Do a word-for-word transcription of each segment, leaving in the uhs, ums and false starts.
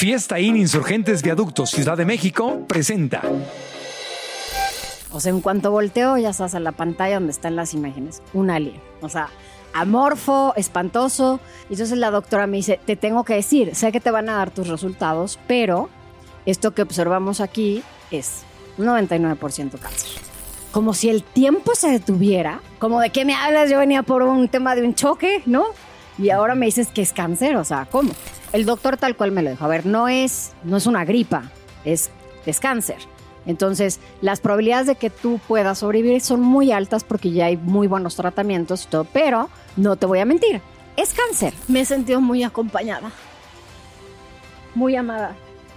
Fiesta Inn Insurgentes Viaducto, Ciudad de México, presenta. O sea, en cuanto volteo, ya estás en la pantalla donde están las imágenes. Un alien. O sea, amorfo, espantoso. Y entonces la doctora me dice, te tengo que decir, sé que te van a dar tus resultados, pero esto que observamos aquí es un noventa y nueve por ciento cáncer. Como si el tiempo se detuviera. Como de qué me hablas, yo venía por un tema de un choque, ¿no? Y ahora me dices que es cáncer, o sea, ¿cómo? El doctor tal cual me lo dijo. A ver, no es, no es una gripa, es, es cáncer. Entonces, las probabilidades de que tú puedas sobrevivir son muy altas porque ya hay muy buenos tratamientos y todo, pero no te voy a mentir, es cáncer. Me he sentido muy acompañada, muy amada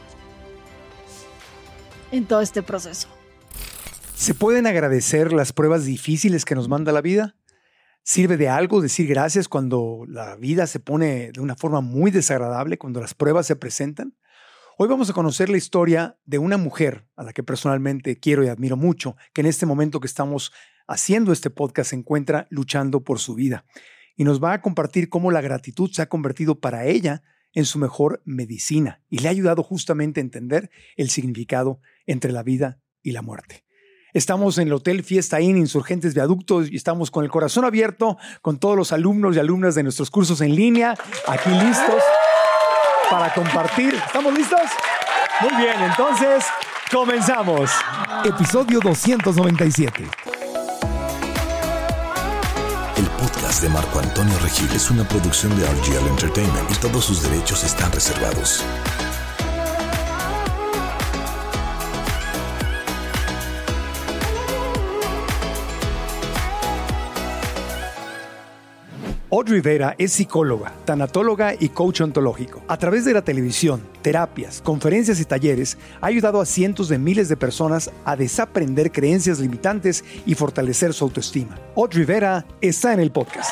en todo este proceso. ¿Se pueden agradecer las pruebas difíciles que nos manda la vida? ¿Sirve de algo decir gracias cuando la vida se pone de una forma muy desagradable, cuando las pruebas se presentan? Hoy vamos a conocer la historia de una mujer a la que personalmente quiero y admiro mucho, que en este momento que estamos haciendo este podcast se encuentra luchando por su vida. Y nos va a compartir cómo la gratitud se ha convertido para ella en su mejor medicina y le ha ayudado justamente a entender el significado entre la vida y la muerte. Estamos en el Hotel Fiesta Inn Insurgentes Viaductos y estamos con el corazón abierto con todos los alumnos y alumnas de nuestros cursos en línea, aquí listos para compartir. ¿Estamos listos? Muy bien, entonces comenzamos. Episodio doscientos noventa y siete. El podcast de Marco Antonio Regil es una producción de R G L Entertainment y todos sus derechos están reservados. Audrey Vera es psicóloga, tanatóloga y coach ontológico. A través de la televisión, terapias, conferencias y talleres, ha ayudado a cientos de miles de personas a desaprender creencias limitantes y fortalecer su autoestima. Audrey Vera está en el podcast.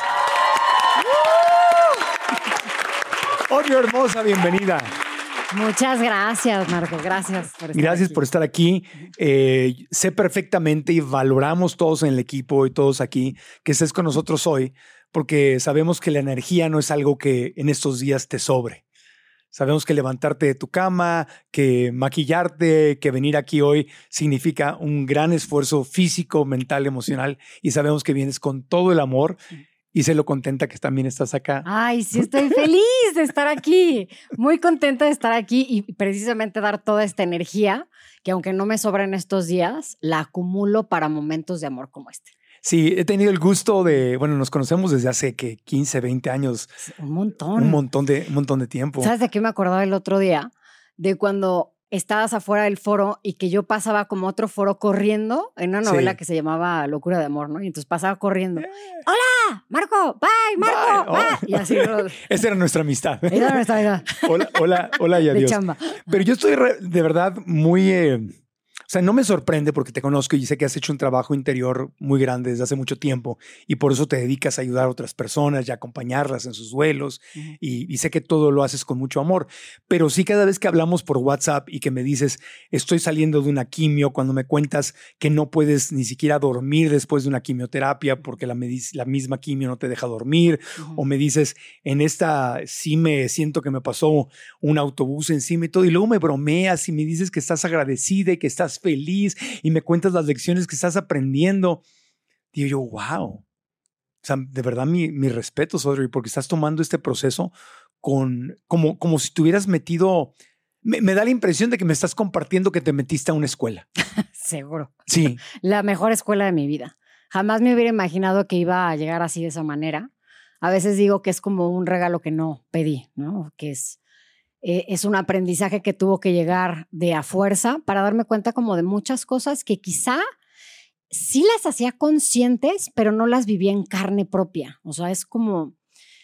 Audrey hermosa, bienvenida. Muchas gracias, Marco. Gracias por estar Gracias aquí. por estar aquí. Eh, sé perfectamente y valoramos todos en el equipo y todos aquí que estés con nosotros hoy, porque sabemos que la energía no es algo que en estos días te sobre. Sabemos que levantarte de tu cama, que maquillarte, que venir aquí hoy significa un gran esfuerzo físico, mental, emocional, y sabemos que vienes con todo el amor. Y sé lo contenta que también estás acá. Ay, sí, estoy feliz de estar aquí. Muy contenta de estar aquí y precisamente dar toda esta energía que aunque no me sobra en estos días, la acumulo para momentos de amor como este. Sí, he tenido el gusto de, bueno, nos conocemos desde hace que quince, veinte años. Un montón. Un montón de, un montón de tiempo. ¿Sabes de qué me acordaba el otro día? De cuando estabas afuera del foro y que yo pasaba como otro foro corriendo en una novela sí. que se llamaba Locura de Amor, ¿no? Y entonces pasaba corriendo. Eh. ¡Hola! ¡Marco! ¡Bye! ¡Marco! Bye. ¡Bye! Oh. Y así. Esa era nuestra amistad. Esa era nuestra amistad. Hola, hola, hola y adiós. De chamba. Pero yo estoy re, de verdad muy... Eh, O sea, no me sorprende porque te conozco y sé que has hecho un trabajo interior muy grande desde hace mucho tiempo y por eso te dedicas a ayudar a otras personas y a acompañarlas en sus duelos uh-huh. y, y sé que todo lo haces con mucho amor. Pero sí, cada vez que hablamos por WhatsApp y que me dices estoy saliendo de una quimio, cuando me cuentas que no puedes ni siquiera dormir después de una quimioterapia porque la, medic- la misma quimio no te deja dormir, uh-huh. o me dices en esta sí me siento que me pasó un autobús encima y todo, y luego me bromeas y me dices que estás agradecida y que estás feliz y me cuentas las lecciones que estás aprendiendo. Digo yo, wow. O sea, de verdad mi, mi respeto, Audrey, porque estás tomando este proceso con, como, como si te hubieras metido... Me, me da la impresión de que me estás compartiendo que te metiste a una escuela. Seguro. Sí. La mejor escuela de mi vida. Jamás me hubiera imaginado que iba a llegar así de esa manera. A veces digo que es como un regalo que no pedí, ¿no? Que es... Eh, es un aprendizaje que tuvo que llegar de a fuerza para darme cuenta como de muchas cosas que quizá sí las hacía conscientes, pero no las vivía en carne propia. O sea, es como,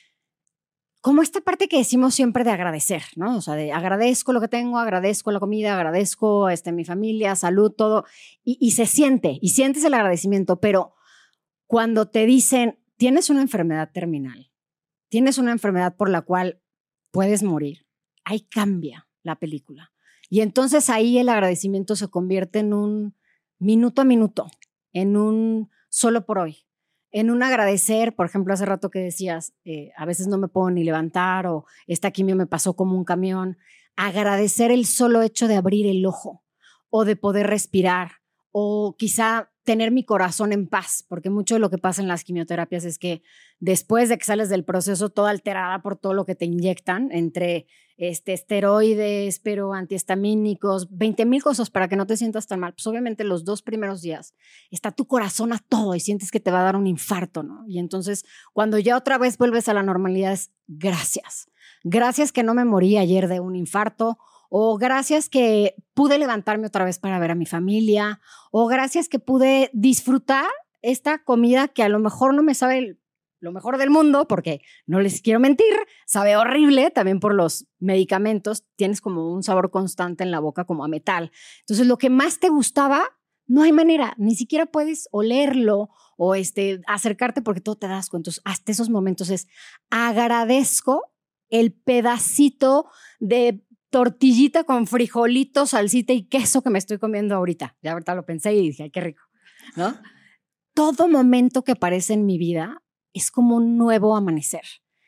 como esta parte que decimos siempre de agradecer, ¿no? O sea, de agradezco lo que tengo, agradezco la comida, agradezco este, mi familia, salud, todo. Y, y se siente, y sientes el agradecimiento, pero cuando te dicen, tienes una enfermedad terminal, tienes una enfermedad por la cual puedes morir, ahí cambia la película. Y entonces ahí el agradecimiento se convierte en un minuto a minuto, en un solo por hoy, en un agradecer. Por ejemplo, hace rato que decías, eh, a veces no me puedo ni levantar o esta quimio me pasó como un camión. agradecer el solo hecho de abrir el ojo o de poder respirar o quizá tener mi corazón en paz, porque mucho de lo que pasa en las quimioterapias es que después de que sales del proceso toda alterada por todo lo que te inyectan, entre este, esteroides, pero antihistamínicos, veinte mil cosas para que no te sientas tan mal, pues obviamente los dos primeros días está tu corazón a todo y sientes que te va a dar un infarto, ¿no? Y entonces cuando ya otra vez vuelves a la normalidad es gracias, gracias que no me morí ayer de un infarto, o gracias que pude levantarme otra vez para ver a mi familia, o gracias que pude disfrutar esta comida que a lo mejor no me sabe lo mejor del mundo, porque no les quiero mentir, sabe horrible también por los medicamentos, tienes como un sabor constante en la boca como a metal. Entonces lo que más te gustaba, no hay manera, ni siquiera puedes olerlo o este, acercarte porque todo te das cuenta. Entonces hasta esos momentos es agradezco el pedacito de tortillita con frijolito, salsita y queso que me estoy comiendo ahorita. Ya ahorita lo pensé y dije, ay, qué rico, ¿no? Todo momento que aparece en mi vida es como un nuevo amanecer.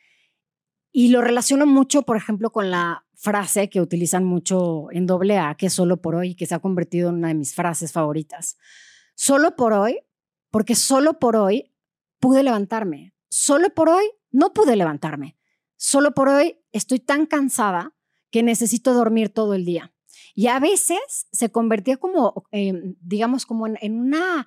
Y lo relaciono mucho, por ejemplo, con la frase que utilizan mucho en doble A, que es solo por hoy, que se ha convertido en una de mis frases favoritas. Solo por hoy, porque solo por hoy pude levantarme. Solo por hoy no pude levantarme. Solo por hoy estoy tan cansada que necesito dormir todo el día. Y a veces se convertía como, eh, digamos, como en, en una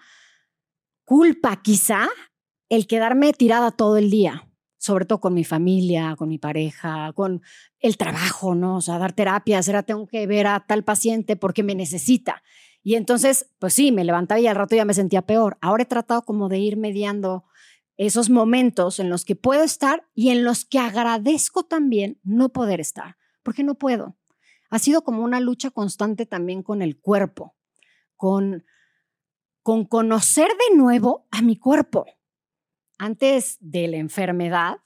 culpa quizá el quedarme tirada todo el día, sobre todo con mi familia, con mi pareja, con el trabajo, ¿no? O sea, dar terapias, era tengo que ver a tal paciente porque me necesita. Y entonces, pues sí, me levantaba y al rato ya me sentía peor. Ahora he tratado como de ir mediando esos momentos en los que puedo estar y en los que agradezco también no poder estar. Porque no puedo. Ha sido como una lucha constante también con el cuerpo, con, con conocer de nuevo a mi cuerpo. Antes de la enfermedad,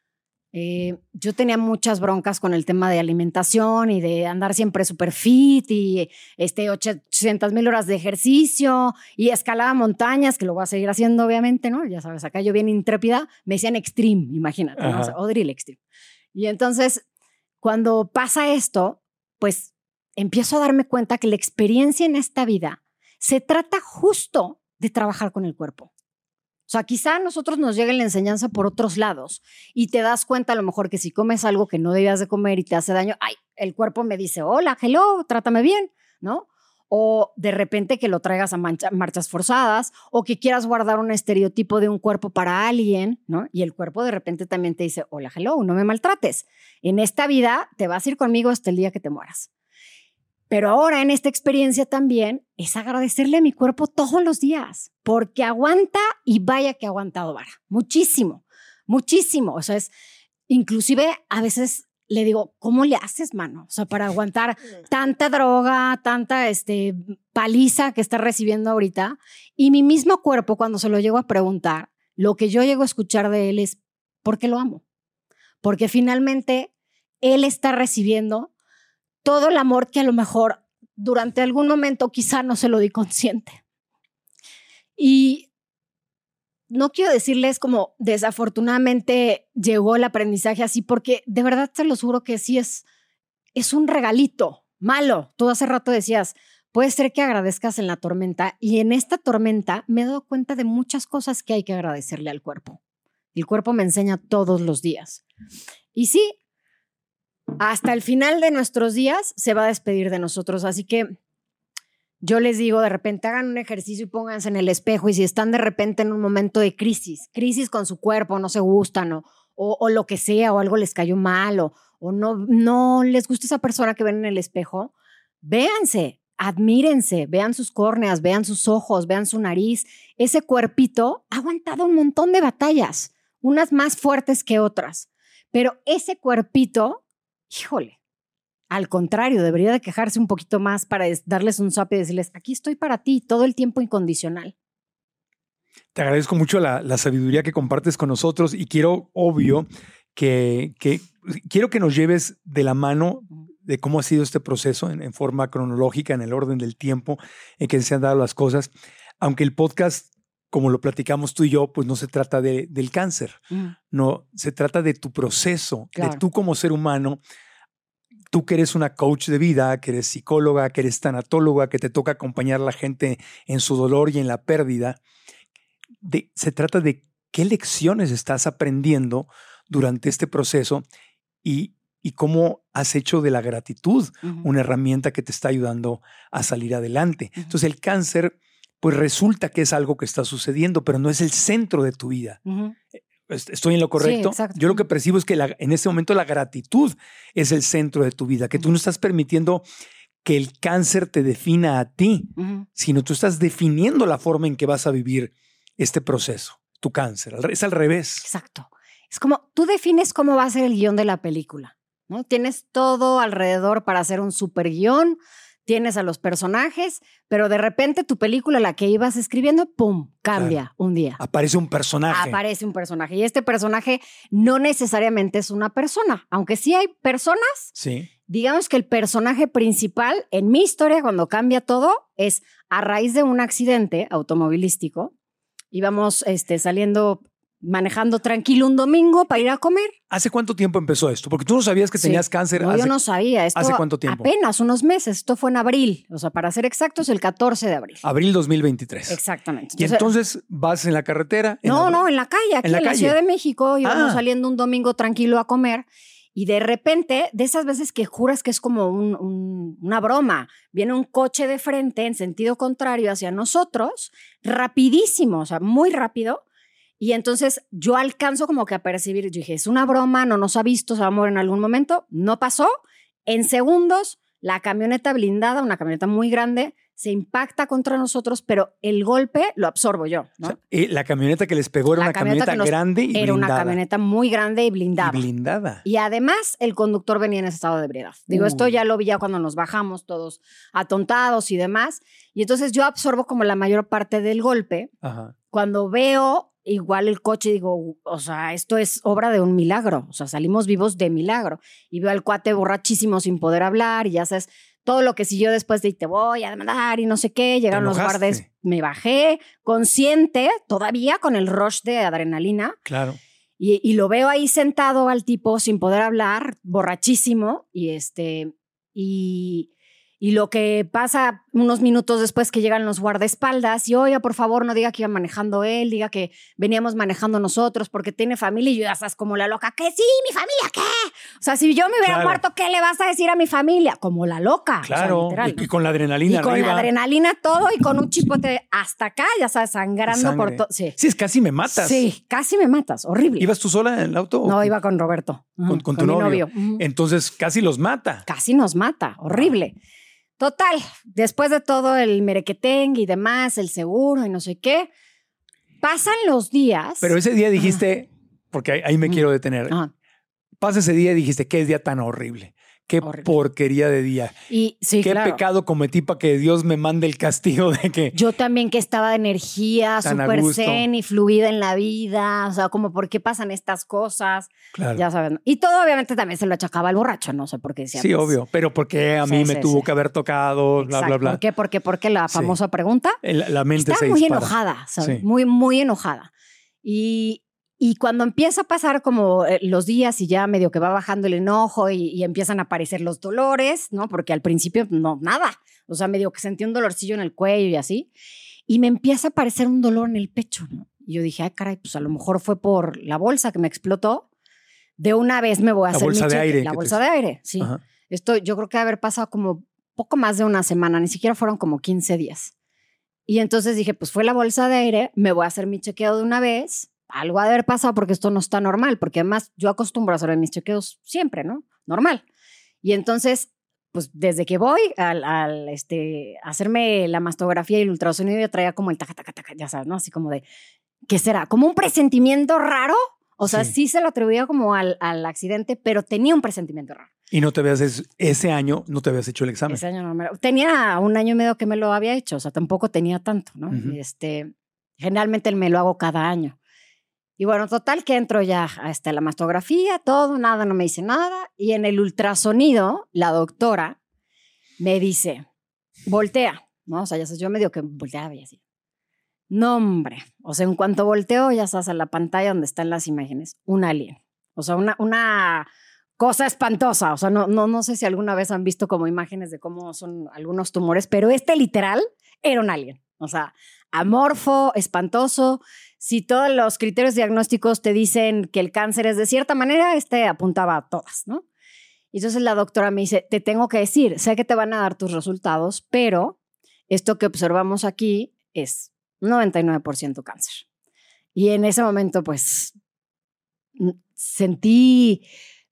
eh, yo tenía muchas broncas con el tema de alimentación y de andar siempre súper fit y este, ochocientas mil horas de ejercicio y escalaba montañas, que lo voy a seguir haciendo obviamente, ¿no? Ya sabes, acá yo bien intrépida, me decían extreme, imagínate, ¿no? O sea, Odril extreme. Y entonces cuando pasa esto, pues empiezo a darme cuenta que la experiencia en esta vida se trata justo de trabajar con el cuerpo. O sea, quizá a nosotros nos llegue la enseñanza por otros lados y te das cuenta a lo mejor que si comes algo que no debías de comer y te hace daño, ay, el cuerpo me dice, hola, hello, trátame bien, ¿no? O de repente que lo traigas a mancha, marchas forzadas o que quieras guardar un estereotipo de un cuerpo para alguien, ¿no? Y el cuerpo de repente también te dice, hola, hello, no me maltrates. En esta vida te vas a ir conmigo hasta el día que te mueras. Pero ahora en esta experiencia también es agradecerle a mi cuerpo todos los días porque aguanta y vaya que ha aguantado vara. Muchísimo, muchísimo. O sea, es inclusive a veces le digo, ¿cómo le haces, mano? O sea, para aguantar tanta droga, tanta este, paliza que está recibiendo ahorita. Y mi mismo cuerpo, cuando se lo llego a preguntar, lo que yo llego a escuchar de él es, ¿por qué lo amo? Porque finalmente él está recibiendo todo el amor que a lo mejor durante algún momento quizá no se lo di consciente. Y no quiero decirles como desafortunadamente llegó el aprendizaje así, porque de verdad se los juro que sí es, es un regalito malo. Tú hace rato decías, puede ser que agradezcas en la tormenta y en esta tormenta me he dado cuenta de muchas cosas que hay que agradecerle al cuerpo. El cuerpo me enseña todos los días. Y sí, hasta el final de nuestros días se va a despedir de nosotros, así que yo les digo, de repente hagan un ejercicio y pónganse en el espejo y si están de repente en un momento de crisis, crisis con su cuerpo, no se gustan o, o, o lo que sea, o algo les cayó mal o, o no, no les gusta esa persona que ven en el espejo, véanse, admírense, vean sus córneas, vean sus ojos, vean su nariz. Ese cuerpito ha aguantado un montón de batallas, unas más fuertes que otras, pero ese cuerpito, híjole, al contrario, debería de quejarse un poquito más para darles un zap y decirles, aquí estoy para ti todo el tiempo incondicional. Te agradezco mucho la, la sabiduría que compartes con nosotros y quiero, obvio, que, que quiero que nos lleves de la mano de cómo ha sido este proceso en, en forma cronológica, en el orden del tiempo en que se han dado las cosas. Aunque el podcast, como lo platicamos tú y yo, pues no se trata de, del cáncer, mm. no, se trata de tu proceso, claro. de tú como ser humano, tú que eres una coach de vida, que eres psicóloga, que eres tanatóloga, que te toca acompañar a la gente en su dolor y en la pérdida, de, se trata de qué lecciones estás aprendiendo durante este proceso y, y cómo has hecho de la gratitud uh-huh. una herramienta que te está ayudando a salir adelante. Uh-huh. Entonces el cáncer, pues resulta que es algo que está sucediendo, pero no es el centro de tu vida. Uh-huh. ¿Estoy en lo correcto? Sí, yo lo que percibo es que la, en este momento la gratitud es el centro de tu vida, que uh-huh. tú no estás permitiendo que el cáncer te defina a ti, uh-huh. sino tú estás definiendo la forma en que vas a vivir este proceso, tu cáncer. Es al revés. Exacto. Es como tú defines cómo va a ser el guión de la película, ¿no? Tienes todo alrededor para hacer un super guión, tienes a los personajes, pero de repente tu película, la que ibas escribiendo, ¡pum!, cambia claro. un día. Aparece un personaje. Aparece un personaje. Y este personaje no necesariamente es una persona, aunque sí hay personas. Sí. Digamos que el personaje principal en mi historia, cuando cambia todo, es a raíz de un accidente automovilístico. Íbamos este, saliendo, manejando tranquilo un domingo para ir a comer. ¿Hace cuánto tiempo empezó esto? Porque tú no sabías que sí. tenías cáncer. No, hace, yo no sabía. Esto ¿Hace cuánto tiempo? Apenas unos meses. Esto fue en abril. O sea, para ser exactos, el catorce de abril. Abril dos mil veintitrés. Exactamente. Y entonces, entonces vas en la carretera. En no, la... no, en la calle, aquí en, la, en la Ciudad de México. Íbamos ah. saliendo un domingo tranquilo a comer. Y de repente, de esas veces que juras que es como un, un, una broma, viene un coche de frente en sentido contrario hacia nosotros, rapidísimo, o sea, muy rápido. Y entonces yo alcanzo como que a percibir, yo dije, es una broma, no nos ha visto, se va a mover en algún momento. No pasó. En segundos, la camioneta blindada, una camioneta muy grande, se impacta contra nosotros, pero el golpe lo absorbo yo, ¿no? O sea, la camioneta que les pegó era la una camioneta, camioneta grande y blindada. Era una camioneta muy grande y blindada. Y blindada. Y además, el conductor venía en estado de ebriedad. Digo, uh. esto ya lo vi ya cuando nos bajamos todos atontados y demás. Y entonces yo absorbo como la mayor parte del golpe. Ajá. Cuando veo igual el coche, digo, o sea, esto es obra de un milagro. O sea, salimos vivos de milagro. Y veo al cuate borrachísimo sin poder hablar y ya sabes... Todo lo que siguió después de te voy a demandar y no sé qué, llegaron los guardias, me bajé consciente, todavía con el rush de adrenalina. Claro. Y, y lo veo ahí sentado al tipo sin poder hablar, borrachísimo, y este, y, y lo que pasa unos minutos después que llegan los guardaespaldas, y oiga, por favor, no diga que iba manejando él, diga que veníamos manejando nosotros porque tiene familia, y yo ya estás como la loca, ¿qué? Sí, mi familia, ¿qué? O sea, si yo me hubiera claro. muerto, ¿qué le vas a decir a mi familia? Como la loca. Claro, o sea, literal, y, y con la adrenalina Y con arriba. la adrenalina todo y con un chipote hasta acá, ya sabes, sangrando Sangre. por todo. Sí. sí, es casi me matas. Sí, casi me matas, horrible. ¿Ibas tú sola en el auto? No, iba con Roberto. Con, con, con tu con novio. Mi novio. Entonces casi los mata. Casi nos mata, horrible. Total, después de todo el merequeteng y demás, el seguro y no sé qué, pasan los días. Pero ese día dijiste, ajá. porque ahí, ahí me ajá. quiero detener, ajá. pasa ese día y dijiste, qué día tan horrible, qué horrible. Porquería de día. Y, sí, qué claro. pecado cometí para que Dios me mande el castigo de que... Yo también que estaba de energía, súper zen y fluida en la vida, o sea, como por qué pasan estas cosas, claro. ya saben. Y todo obviamente también se lo achacaba al borracho, no sé por qué decía. Sí, pues, obvio, pero porque a mí sí, me sí, tuvo sí. que haber tocado, bla, Exacto. bla, bla. ¿Por qué? Porque, porque la famosa sí. pregunta. La, la mente Estaba se muy dispara. enojada, ¿sabes? Sí. Muy, muy enojada. Y... Y cuando empieza a pasar como los días y ya medio que va bajando el enojo y, y empiezan a aparecer los dolores, ¿no? Porque al principio no, nada. O sea, medio que sentí un dolorcillo en el cuello y así. Y me empieza a aparecer un dolor en el pecho, ¿no? Y yo dije, ay, caray, pues a lo mejor fue por la bolsa que me explotó. De una vez me voy a la hacer bolsa mi de cheque. aire. La bolsa te... de aire, sí. Ajá. Esto yo creo que debe haber pasado como poco más de una semana, ni siquiera fueron como quince días. Y entonces dije, pues fue la bolsa de aire, me voy a hacer mi chequeo de una vez. Algo ha de haber pasado porque esto no está normal, porque además yo acostumbro a hacer mis chequeos siempre, ¿no? Normal. Y entonces, pues desde que voy al, al este, hacerme la mastografía y el ultrasonido, yo traía como el taca, taca, taca, ya sabes, ¿no? Así como de, ¿qué será? Como un presentimiento raro. O sea, sí, sí se lo atribuía como al, al accidente, pero tenía un presentimiento raro. Y no te habías, ese año no te habías hecho el examen. Ese año no me lo, tenía un año y medio que me lo había hecho, o sea, tampoco tenía tanto, ¿no? Uh-huh. Este, generalmente me lo hago cada año. Y bueno, total que entro ya hasta la mastografía, todo, nada, no me dice nada. Y en el ultrasonido, la doctora me dice, voltea, ¿no? O sea, ya sabes, yo medio que volteaba y así. No, hombre. O sea, en cuanto volteo, ya sabes, a la pantalla donde están las imágenes, un alien. O sea, una, una cosa espantosa. O sea, no, no, no sé si alguna vez han visto como imágenes de cómo son algunos tumores, pero este literal era un alien. O sea, amorfo, espantoso. Si todos los criterios diagnósticos te dicen que el cáncer es de cierta manera, este apuntaba a todas, ¿no? Y entonces la doctora me dice, te tengo que decir, sé que te van a dar tus resultados, pero esto que observamos aquí es noventa y nueve por ciento cáncer. Y en ese momento, pues, sentí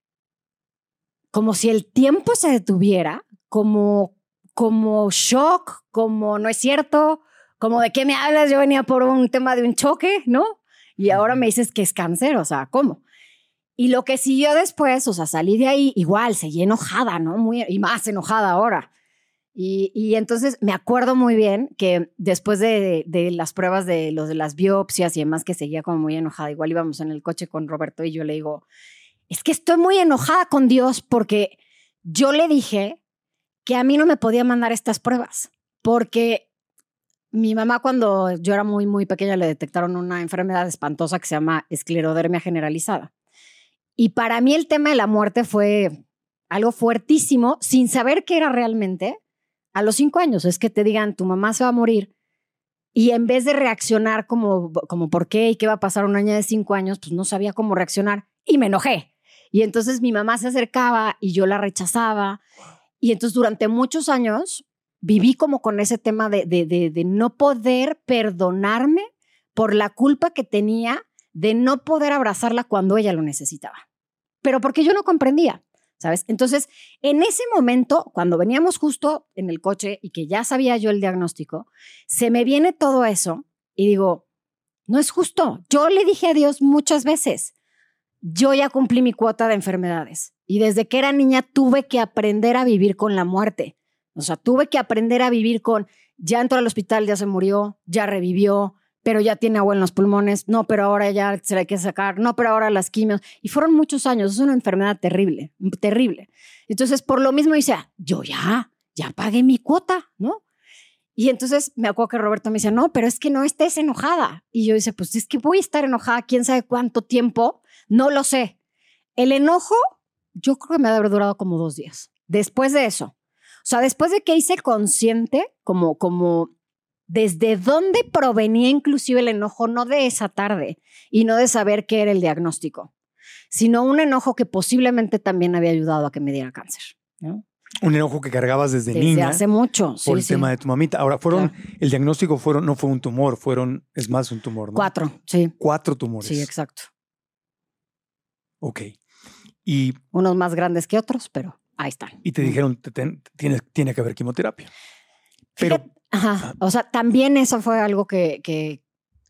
como si el tiempo se detuviera, como, como shock, como no es cierto, como de qué me hablas, yo venía por un tema de un choque, ¿no? Y ahora me dices que es cáncer, o sea, ¿cómo? Y lo que siguió después, o sea, salí de ahí, igual, seguí enojada, ¿no? Muy, y más enojada ahora. Y, y entonces me acuerdo muy bien que después de, de las pruebas de, los de las biopsias y demás, que seguía como muy enojada, igual íbamos en el coche con Roberto y yo le digo, es que estoy muy enojada con Dios porque yo le dije que a mí no me podía mandar estas pruebas, porque mi mamá cuando yo era muy, muy pequeña le detectaron una enfermedad espantosa que se llama esclerodermia generalizada. Y para mí el tema de la muerte fue algo fuertísimo, sin saber qué era realmente. A los cinco años es que te digan, tu mamá se va a morir. Y en vez de reaccionar como, como por qué y qué va a pasar a una niña de cinco años, pues no sabía cómo reaccionar y me enojé. Y entonces mi mamá se acercaba y yo la rechazaba. Y entonces durante muchos años viví como con ese tema de, de, de, de no poder perdonarme por la culpa que tenía de no poder abrazarla cuando ella lo necesitaba. Pero porque yo no comprendía, ¿sabes? Entonces, en ese momento, cuando veníamos justo en el coche y que ya sabía yo el diagnóstico, se me viene todo eso y digo, no es justo. Yo le dije a Dios muchas veces, yo ya cumplí mi cuota de enfermedades y desde que era niña tuve que aprender a vivir con la muerte. O sea, tuve que aprender a vivir con, ya entró al hospital, ya se murió, ya revivió, pero ya tiene agua en los pulmones, no, pero ahora ya se la hay que sacar, no, pero ahora las quimios. Y fueron muchos años, es una enfermedad terrible, terrible. Entonces, por lo mismo dice, yo ya, ya pagué mi cuota, ¿no? Y entonces me acuerdo que Roberto me dice, no, pero es que no estés enojada. Y yo dice, pues es que voy a estar enojada, quién sabe cuánto tiempo, no lo sé. El enojo, yo creo que me ha de haber durado como dos días. Después de eso, o sea, después de que hice consciente, como, como desde dónde provenía inclusive el enojo, no de esa tarde y no de saber qué era el diagnóstico, sino un enojo que posiblemente también había ayudado a que me diera cáncer, ¿no? Un enojo que cargabas desde, desde niña. hace mucho. Por sí, el sí. tema de tu mamita. Ahora, fueron, Claro. el diagnóstico fueron, no fue un tumor, fueron, es más un tumor, ¿no? Cuatro, sí. Cuatro tumores. Sí, exacto. Ok. Y, Unos más grandes que otros, pero ahí están. y te dijeron, te, te, tiene, tiene que haber quimioterapia. Pero, Fíjate, ajá, o sea, también eso fue algo que, que,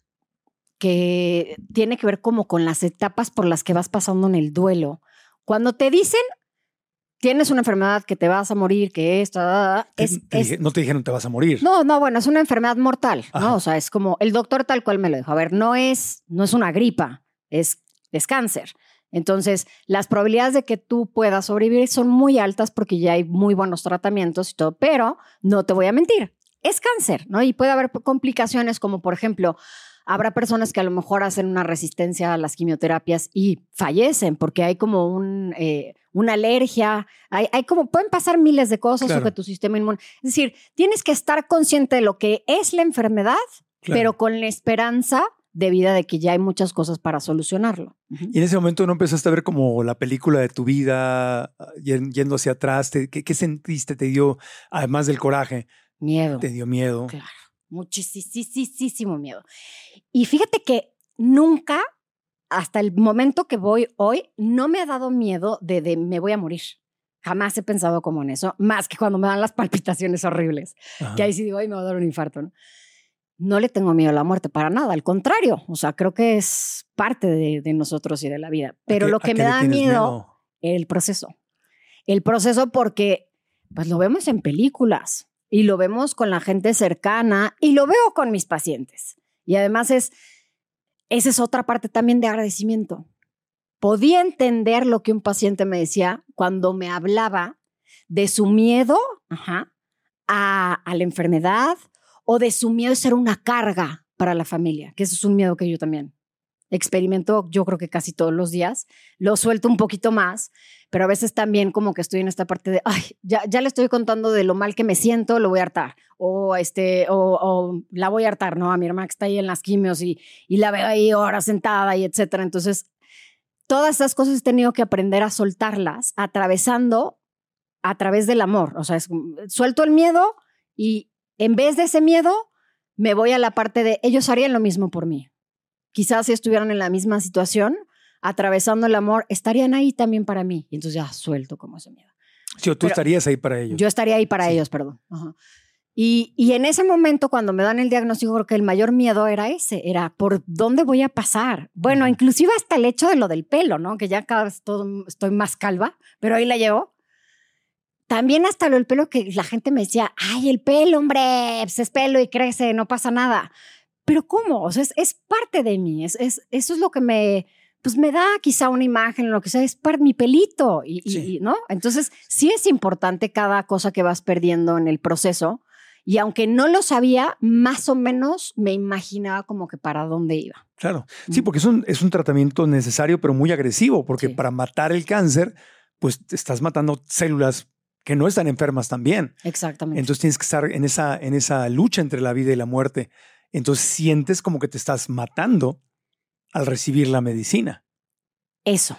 que tiene que ver como con las etapas por las que vas pasando en el duelo. Cuando te dicen, tienes una enfermedad que te vas a morir, que esto, te, es, te es, dije, no te dijeron te vas a morir. no, no, bueno, es una enfermedad mortal, Ajá. ¿no? O sea, es como, el doctor tal cual me lo dijo, a ver, no es, no es una gripa, es, es cáncer. Entonces, las probabilidades de que tú puedas sobrevivir son muy altas porque ya hay muy buenos tratamientos y todo, pero no te voy a mentir, es cáncer, ¿no? Y puede haber complicaciones como, por ejemplo, habrá personas que a lo mejor hacen una resistencia a las quimioterapias y fallecen porque hay como un, eh, una alergia, hay, hay como, pueden pasar miles de cosas Claro. o que tu sistema inmune... Es decir, tienes que estar consciente de lo que es la enfermedad, Claro. pero con la esperanza de vida de que ya hay muchas cosas para solucionarlo. Y en ese momento no empezaste a ver como la película de tu vida yendo hacia atrás. Te, ¿qué, ¿Qué sentiste? ¿Te dio, además del coraje, Miedo. te dio miedo? Claro, muchísimo miedo. Y fíjate que nunca, hasta el momento que voy hoy, no me ha dado miedo de, de me voy a morir. Jamás he pensado como en eso, más que cuando me dan las palpitaciones horribles. Ajá. Que ahí sí digo, ay, me va a dar un infarto, ¿no? No le tengo miedo a la muerte para nada, al contrario. O sea, creo que es parte de, de nosotros y de la vida. Pero qué- lo a que qué me le da tienes miedo, miedo? el proceso. El proceso porque pues lo vemos en películas y lo vemos con la gente cercana y lo veo con mis pacientes. Y además es, esa es otra parte también de agradecimiento. Podía entender lo que un paciente me decía cuando me hablaba de su miedo ajá, a, a la enfermedad o de su miedo de ser una carga para la familia, que eso es un miedo que yo también experimento yo creo que casi todos los días, lo suelto un poquito más, pero a veces también como que estoy en esta parte de, ay, ya, ya le estoy contando de lo mal que me siento, lo voy a hartar, o, este, o, o la voy a hartar, ¿no? A mi hermana que está ahí en las quimios y, y la veo ahí horas sentada y etcétera. Entonces, todas esas cosas he tenido que aprender a soltarlas, atravesando a través del amor. O sea, es, suelto el miedo y en vez de ese miedo, me voy a la parte de ellos harían lo mismo por mí. Quizás si estuvieran en la misma situación, atravesando el amor, estarían ahí también para mí. Y entonces ya suelto como ese miedo. Sí, o tú Pero estarías ahí para ellos. Yo estaría ahí para sí. ellos, perdón. Ajá. Y, y en ese momento, cuando me dan el diagnóstico, creo que el mayor miedo era ese, era ¿por dónde voy a pasar? Bueno, uh-huh. inclusive hasta el hecho de lo del pelo, ¿no? Que ya cada vez todo, estoy más calva, pero ahí la llevo. También hasta lo del pelo, que la gente me decía, ay, el pelo, hombre, pues es pelo y crece, no pasa nada. Pero ¿cómo? O sea, es, es parte de mí, es, es, eso es lo que me, pues me da quizá una imagen, lo que sea, es parte mi pelito, y, sí. y, ¿no? Entonces, sí es importante cada cosa que vas perdiendo en el proceso, y aunque no lo sabía, más o menos me imaginaba como que para dónde iba. Claro, sí, porque es un, es un tratamiento necesario, pero muy agresivo, porque sí. para matar el cáncer, pues estás matando células que no están enfermas también. Exactamente. Entonces tienes que estar en esa, en esa lucha entre la vida y la muerte. Entonces sientes como que te estás matando al recibir la medicina. Eso.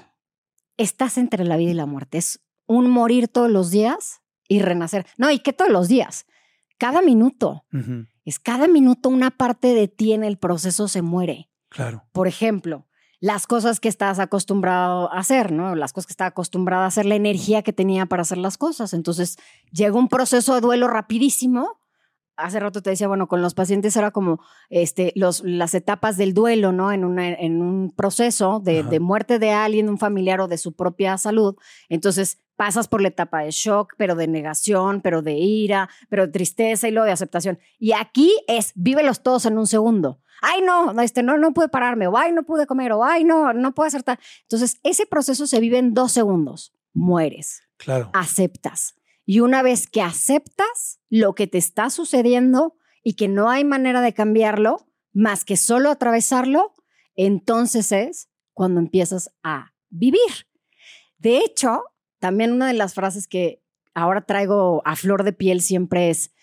Estás entre la vida y la muerte. Es un morir todos los días y renacer. No, ¿y qué todos los días? Cada minuto. Uh-huh. Es cada minuto una parte de ti en el proceso se muere. Claro. Por ejemplo, las cosas que estás acostumbrado a hacer, ¿no? Las cosas que estaba acostumbrada a hacer, la energía que tenía para hacer las cosas. Entonces, llega un proceso de duelo rapidísimo. Hace rato te decía, bueno, con los pacientes era como este, los, las etapas del duelo, ¿no? En, una, en un proceso de, de muerte de alguien, de un familiar o de su propia salud. Entonces, pasas por la etapa de shock, pero de negación, pero de ira, pero de tristeza y luego de aceptación. Y aquí es, vívelos todos en un segundo. Ay, no, este, no, no pude pararme, o ay, no pude comer, o ay, no, no puedo hacer tal. Entonces, ese proceso se vive en dos segundos. Mueres. Claro. Aceptas. Y una vez que aceptas lo que te está sucediendo y que no hay manera de cambiarlo, más que solo atravesarlo, entonces es cuando empiezas a vivir. De hecho, también una de las frases que ahora traigo a flor de piel siempre es,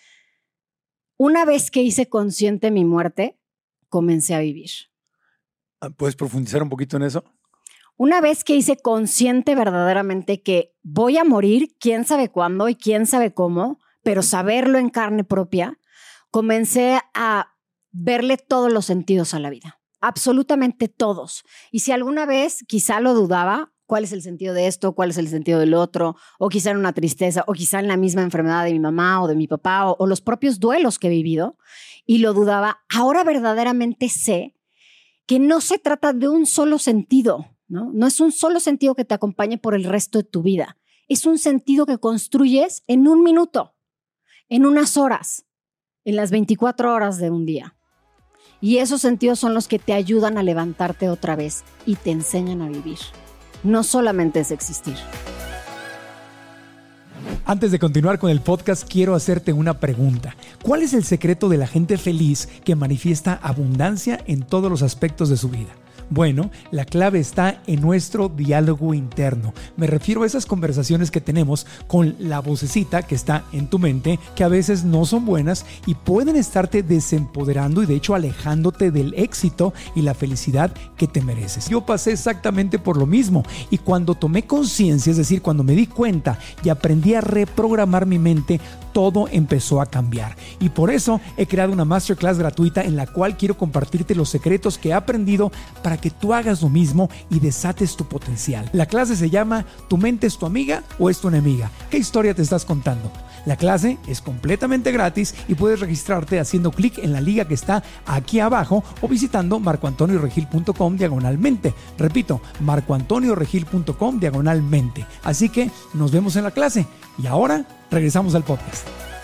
una vez que hice consciente mi muerte, comencé a vivir. ¿Puedes profundizar un poquito en eso? Una vez que hice consciente verdaderamente que voy a morir, quién sabe cuándo y quién sabe cómo, pero saberlo en carne propia, comencé a verle todos los sentidos a la vida, absolutamente todos. Y si alguna vez quizá lo dudaba, ¿cuál es el sentido de esto? ¿Cuál es el sentido del otro? O quizá en una tristeza, o quizá en la misma enfermedad de mi mamá o de mi papá, o, o los propios duelos que he vivido, y lo dudaba. Ahora verdaderamente sé que no se trata de un solo sentido, ¿no? No es un solo sentido que te acompañe por el resto de tu vida. Es un sentido que construyes en un minuto, en unas horas, en las veinticuatro horas de un día. Y esos sentidos son los que te ayudan a levantarte otra vez y te enseñan a vivir. No solamente es existir. Antes de continuar con el podcast, quiero hacerte una pregunta. ¿Cuál es el secreto de la gente feliz que manifiesta abundancia en todos los aspectos de su vida? Bueno, la clave está en nuestro diálogo interno. Me refiero a esas conversaciones que tenemos con la vocecita que está en tu mente, que a veces no son buenas y pueden estarte desempoderando y de hecho alejándote del éxito y la felicidad que te mereces. Yo pasé exactamente por lo mismo y cuando tomé conciencia, es decir, cuando me di cuenta y aprendí a reprogramar mi mente, todo empezó a cambiar. Y por eso he creado una masterclass gratuita en la cual quiero compartirte los secretos que he aprendido para que tú hagas lo mismo y desates tu potencial. La clase se llama ¿Tu mente es tu amiga o es tu enemiga? ¿Qué historia te estás contando? La clase es completamente gratis y puedes registrarte haciendo clic en la liga que está aquí abajo o visitando marcoantonioregil.com diagonalmente. Repito, marcoantonioregil.com diagonalmente. Así que nos vemos en la clase. Y ahora regresamos al podcast.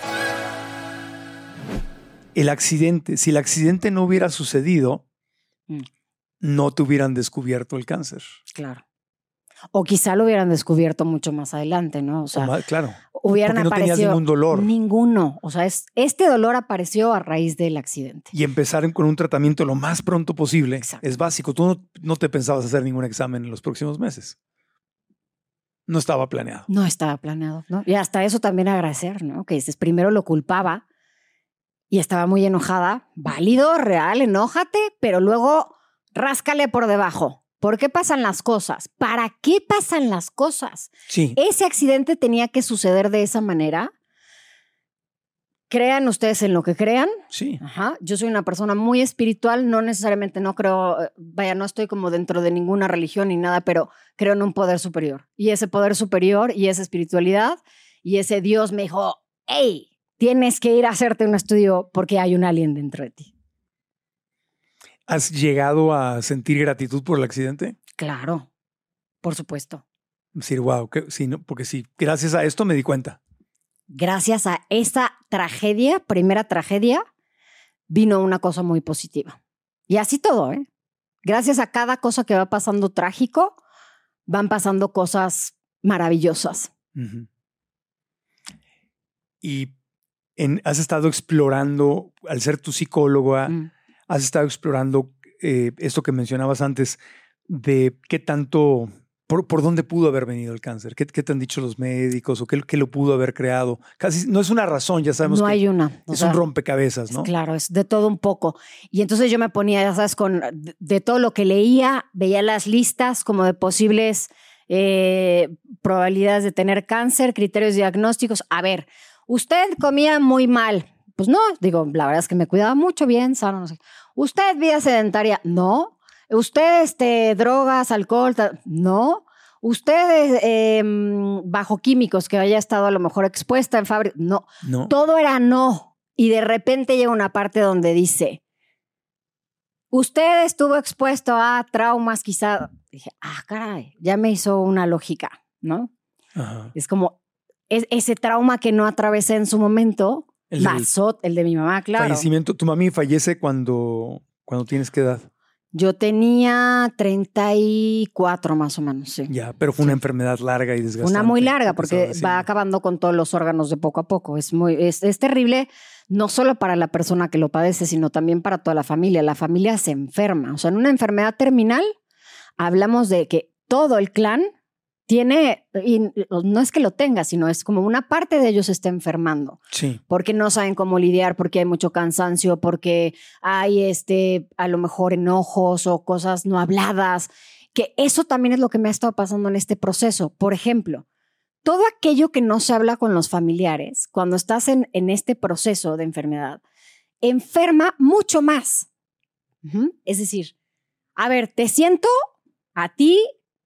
El accidente, si el accidente no hubiera sucedido, mm. no te hubieran descubierto el cáncer. Claro. O quizá lo hubieran descubierto mucho más adelante, ¿no? O sea, o más, claro. hubieran Porque no aparecido tenías ningún dolor. Ninguno. O sea, es, este dolor apareció a raíz del accidente. Y empezar con un tratamiento lo más pronto posible. Exacto. Es básico. Tú no, no te pensabas hacer ningún examen en los próximos meses. No estaba planeado. No estaba planeado, ¿no? Y hasta eso también agradecer, ¿no? Que dices, primero lo culpaba y estaba muy enojada. Válido, real, enójate, pero luego ráscale por debajo. ¿Por qué pasan las cosas? ¿Para qué pasan las cosas? Sí. Ese accidente tenía que suceder de esa manera. Crean ustedes en lo que crean. Sí. Ajá. Yo soy una persona muy espiritual, no necesariamente, no creo, vaya, no estoy como dentro de ninguna religión ni nada, pero creo en un poder superior. Y ese poder superior y esa espiritualidad y ese Dios me dijo, hey, tienes que ir a hacerte un estudio porque hay un alien dentro de ti. ¿Has llegado a sentir gratitud por el accidente? Claro, por supuesto. Decir, wow, que, sí, no, porque sí, gracias a esto me di cuenta. Gracias a esa tragedia, primera tragedia, vino una cosa muy positiva. Y así todo, ¿eh? Gracias a cada cosa que va pasando trágico, van pasando cosas maravillosas. Uh-huh. Y en, has estado explorando, al ser tu psicóloga, mm. has estado explorando eh, esto que mencionabas antes, de qué tanto... ¿Por, ¿Por dónde pudo haber venido el cáncer? ¿Qué, qué te han dicho los médicos? ¿O qué, qué lo pudo haber creado? Casi no es una razón, ya sabemos no que hay una. es sea, un rompecabezas, ¿no? Claro, es de todo un poco. Y entonces yo me ponía, ya sabes, con, de, de todo lo que leía, veía las listas como de posibles eh, probabilidades de tener cáncer, criterios diagnósticos. A ver, usted comía muy mal. Pues no, digo, la verdad es que me cuidaba mucho, bien, sano, no sé. Usted vida sedentaria. No. ¿Usted, este, drogas, alcohol? No. ¿Usted, eh, bajo químicos, que haya estado a lo mejor expuesta en fábrica? No. no. Todo era no. Y de repente llega una parte donde dice, ¿usted estuvo expuesto a traumas quizá? Dije, ah, caray, ya me hizo una lógica, ¿no? Ajá. Es como es, ese trauma que no atravesé en su momento, el pasó, el de mi mamá, claro. Fallecimiento. ¿Tu mami fallece cuando, cuando tienes qué edad? Yo tenía treinta y cuatro más o menos, sí. Ya, pero fue una sí. enfermedad larga y desgastante. Una muy larga porque va acabando con todos los órganos de poco a poco. Es, muy, es, es terrible no solo para la persona que lo padece, sino también para toda la familia. La familia se enferma. O sea, en una enfermedad terminal hablamos de que todo el clan tiene, y no es que lo tenga, sino es como una parte de ellos está enfermando. Sí. Porque no saben cómo lidiar, porque hay mucho cansancio, porque hay este, a lo mejor enojos o cosas no habladas, que eso también es lo que me ha estado pasando en este proceso. Por ejemplo, todo aquello que no se habla con los familiares, cuando estás en, en este proceso de enfermedad, enferma mucho más. Uh-huh. Es decir, a ver, te siento a ti,